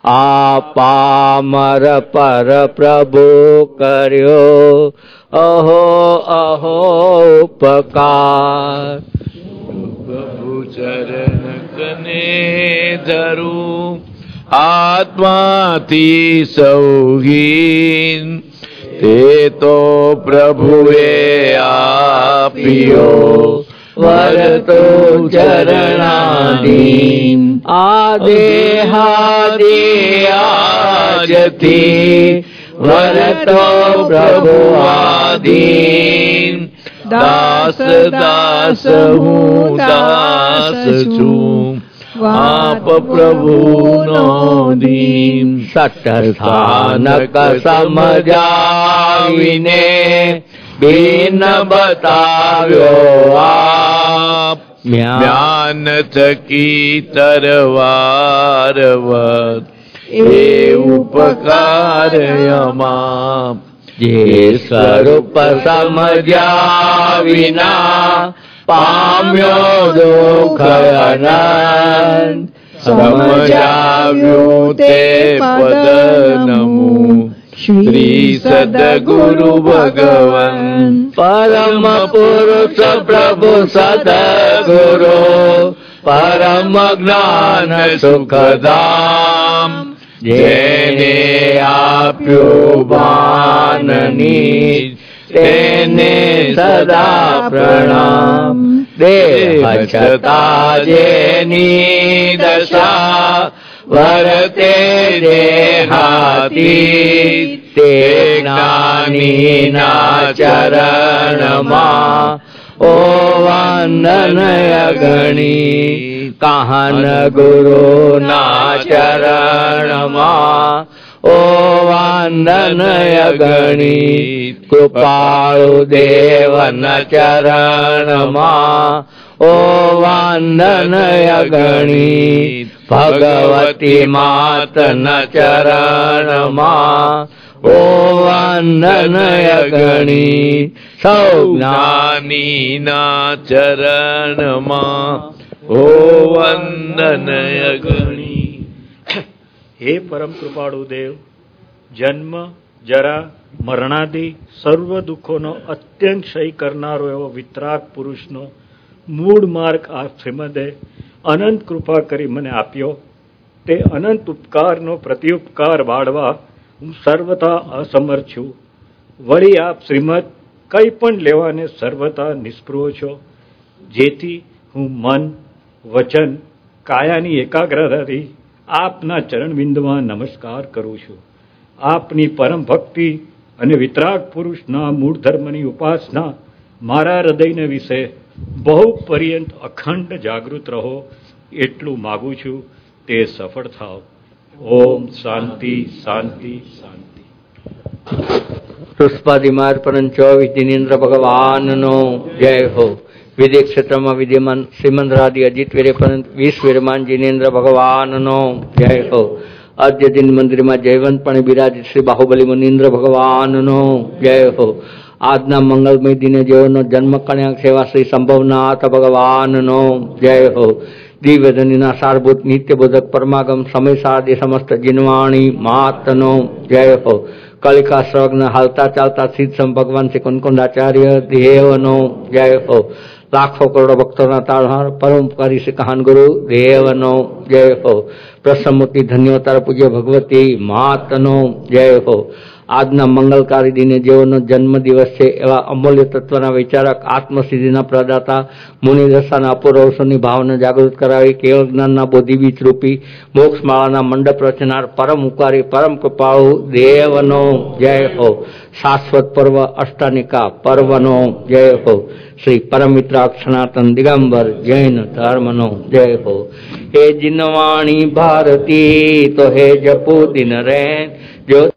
આપામર પર પ્રભુ કર્યો અહો અહો ઉપકાર.
પ્રભુ ચરણ કને ધરું આત્માથી સૌહીન, તે તો પ્રભુએ આપ્યો
વરતો ચરણાધીન. આદેહાદે આજથી વરતો પ્રભુ આધીન.
દાસ દાસ હું દાસ છું,
આપ પ્રભુનો દીન.
સઠસ્થાનક સમજાવીને બિન બતાવ્યો આપ,
જ્ઞાન થકી તરવારવત એ ઉપકાર અમાપ.
જે સ્વરૂપ સમજ્યા વિના પામ્યો દુઃખ અનંત,
સમજાવ્યું તે પદ નમું શ્રી સદગુરુ ભગવન.
પરમ પુરુષ પ્રભુ સદગુરુ પરમ જ્ઞાન સુખધામ, જેને આપ્યું ભાનની તેને સદા પ્રણામ. દેહ છતાં જેની દશા વર્તે દેહાતી, તે જ્ઞાનીના ચરણમાં ઓ વંદન અગણી. કાહન ગુરુના ચરણમાં ઓ વંદન અગણી. કૃપાળુ દેવના ચરણમાં ઓ વંદન અગણી. ભગવતી માતના ચરણમાં ઓ વંદન અગણી. સૌ
જ્ઞાનીના ચરણમાં ઓ વંદન અગણી.
હે પરમ કૃપાળુ દેવ, જન્મ જરા મરણાદિ સર્વ દુઃખોનો અત્યંત ક્ષય કરનારો એવો વિતરાગ પુરુષનો મૂળ માર્ગ આ શ્રીમદે અનંત કૃપા કરી મને આપ્યો. તે અનંત ઉપકારનો પ્રત્યુપકાર વાળવા હું સર્વથા અસમર્થ છું. વળી આપ શ્રીમદ કંઈ પણ લેવાને સર્વથા નિષ્પૃહ છો, જેથી હું મન વચન કાયાની એકાગ્રતાથી આપના ચરણબિંદમાં નમસ્કાર કરું છું. આપની પરમ ભક્તિ અને વિતરાગ પુરુષના મૂળ ધર્મની ઉપાસના મારા હૃદયને વિશે બહુ પર્યંત અખંડ જાગૃત રહો એટલું માગું છું. તે સફળ થાવ. ઓમ શાંતિ શાંતિ શાંતિ.
પુષ્પાદિમાર પરંચ વિધિનેન્દ્ર ભગવાનનો જય હો. વિદેશ ક્ષેત્રમાં વિદ્યમાન શ્રીમંદરાદિ અજીત વીરે પરંતુ 20 વીરમાન જીનેન્દ્ર ભગવાનનો જય હો. આદ્ય દિન મંદિરમાં જયવંતપણે બિરાજિત શ્રી બાહુબલી મુનિન્દ્ર ભગવાનનો જય હો. આજના મંગલમય દિને જેઓનો જન્મ કન્યા સેવા શ્રી સંભવનાથ ભગવાનનો જય હો. દિવ્યધનીના સારભૂત નિત્યબોધક પરમાગમ સમય સારદી સમસ્ત જીનવાણી માતનો જય હો. કલિકા સર્વજ્ઞ હાલતા ચાલતા સિદ્ધ ભગવાન શ્રી કુંકુંડાચાર્ય દેવનો જય હો. લાખો કરોડો ભક્તોના તાળહાર પરોપકારી શ્રી કહાન ગુરુ દેવનો જય હો. પ્રસન્નમૂર્તિ ધન્યવતાર પૂજ્ય ભગવતી માતનો જય હો. આજના મંગલકારી દિને જેઓનો જન્મ દિવસ છે એવા અમૂલ્ય તત્વના વિચારક આત્મસિદ્ધિના પ્રદાતા મુનિદશાના અપૂર્વસોની ભાવના જાગૃત કરાવી કેવળ જ્ઞાનના બોધિબીજ રૂપી મોક્ષમાળાના મંડપ રચનાર પરમ ઉપકારી પરમ કૃપાળુ દેવનો જય હો. શાશ્વત પર્વ અષ્ટાનિકા પર્વનો જય હો. શ્રી પરમિત્રાક્ષ સનાતન દિગંબર જૈન ધર્મનો જય હો. હે જીનવાણી ભારતી તો હે જપુ દિન રેન જો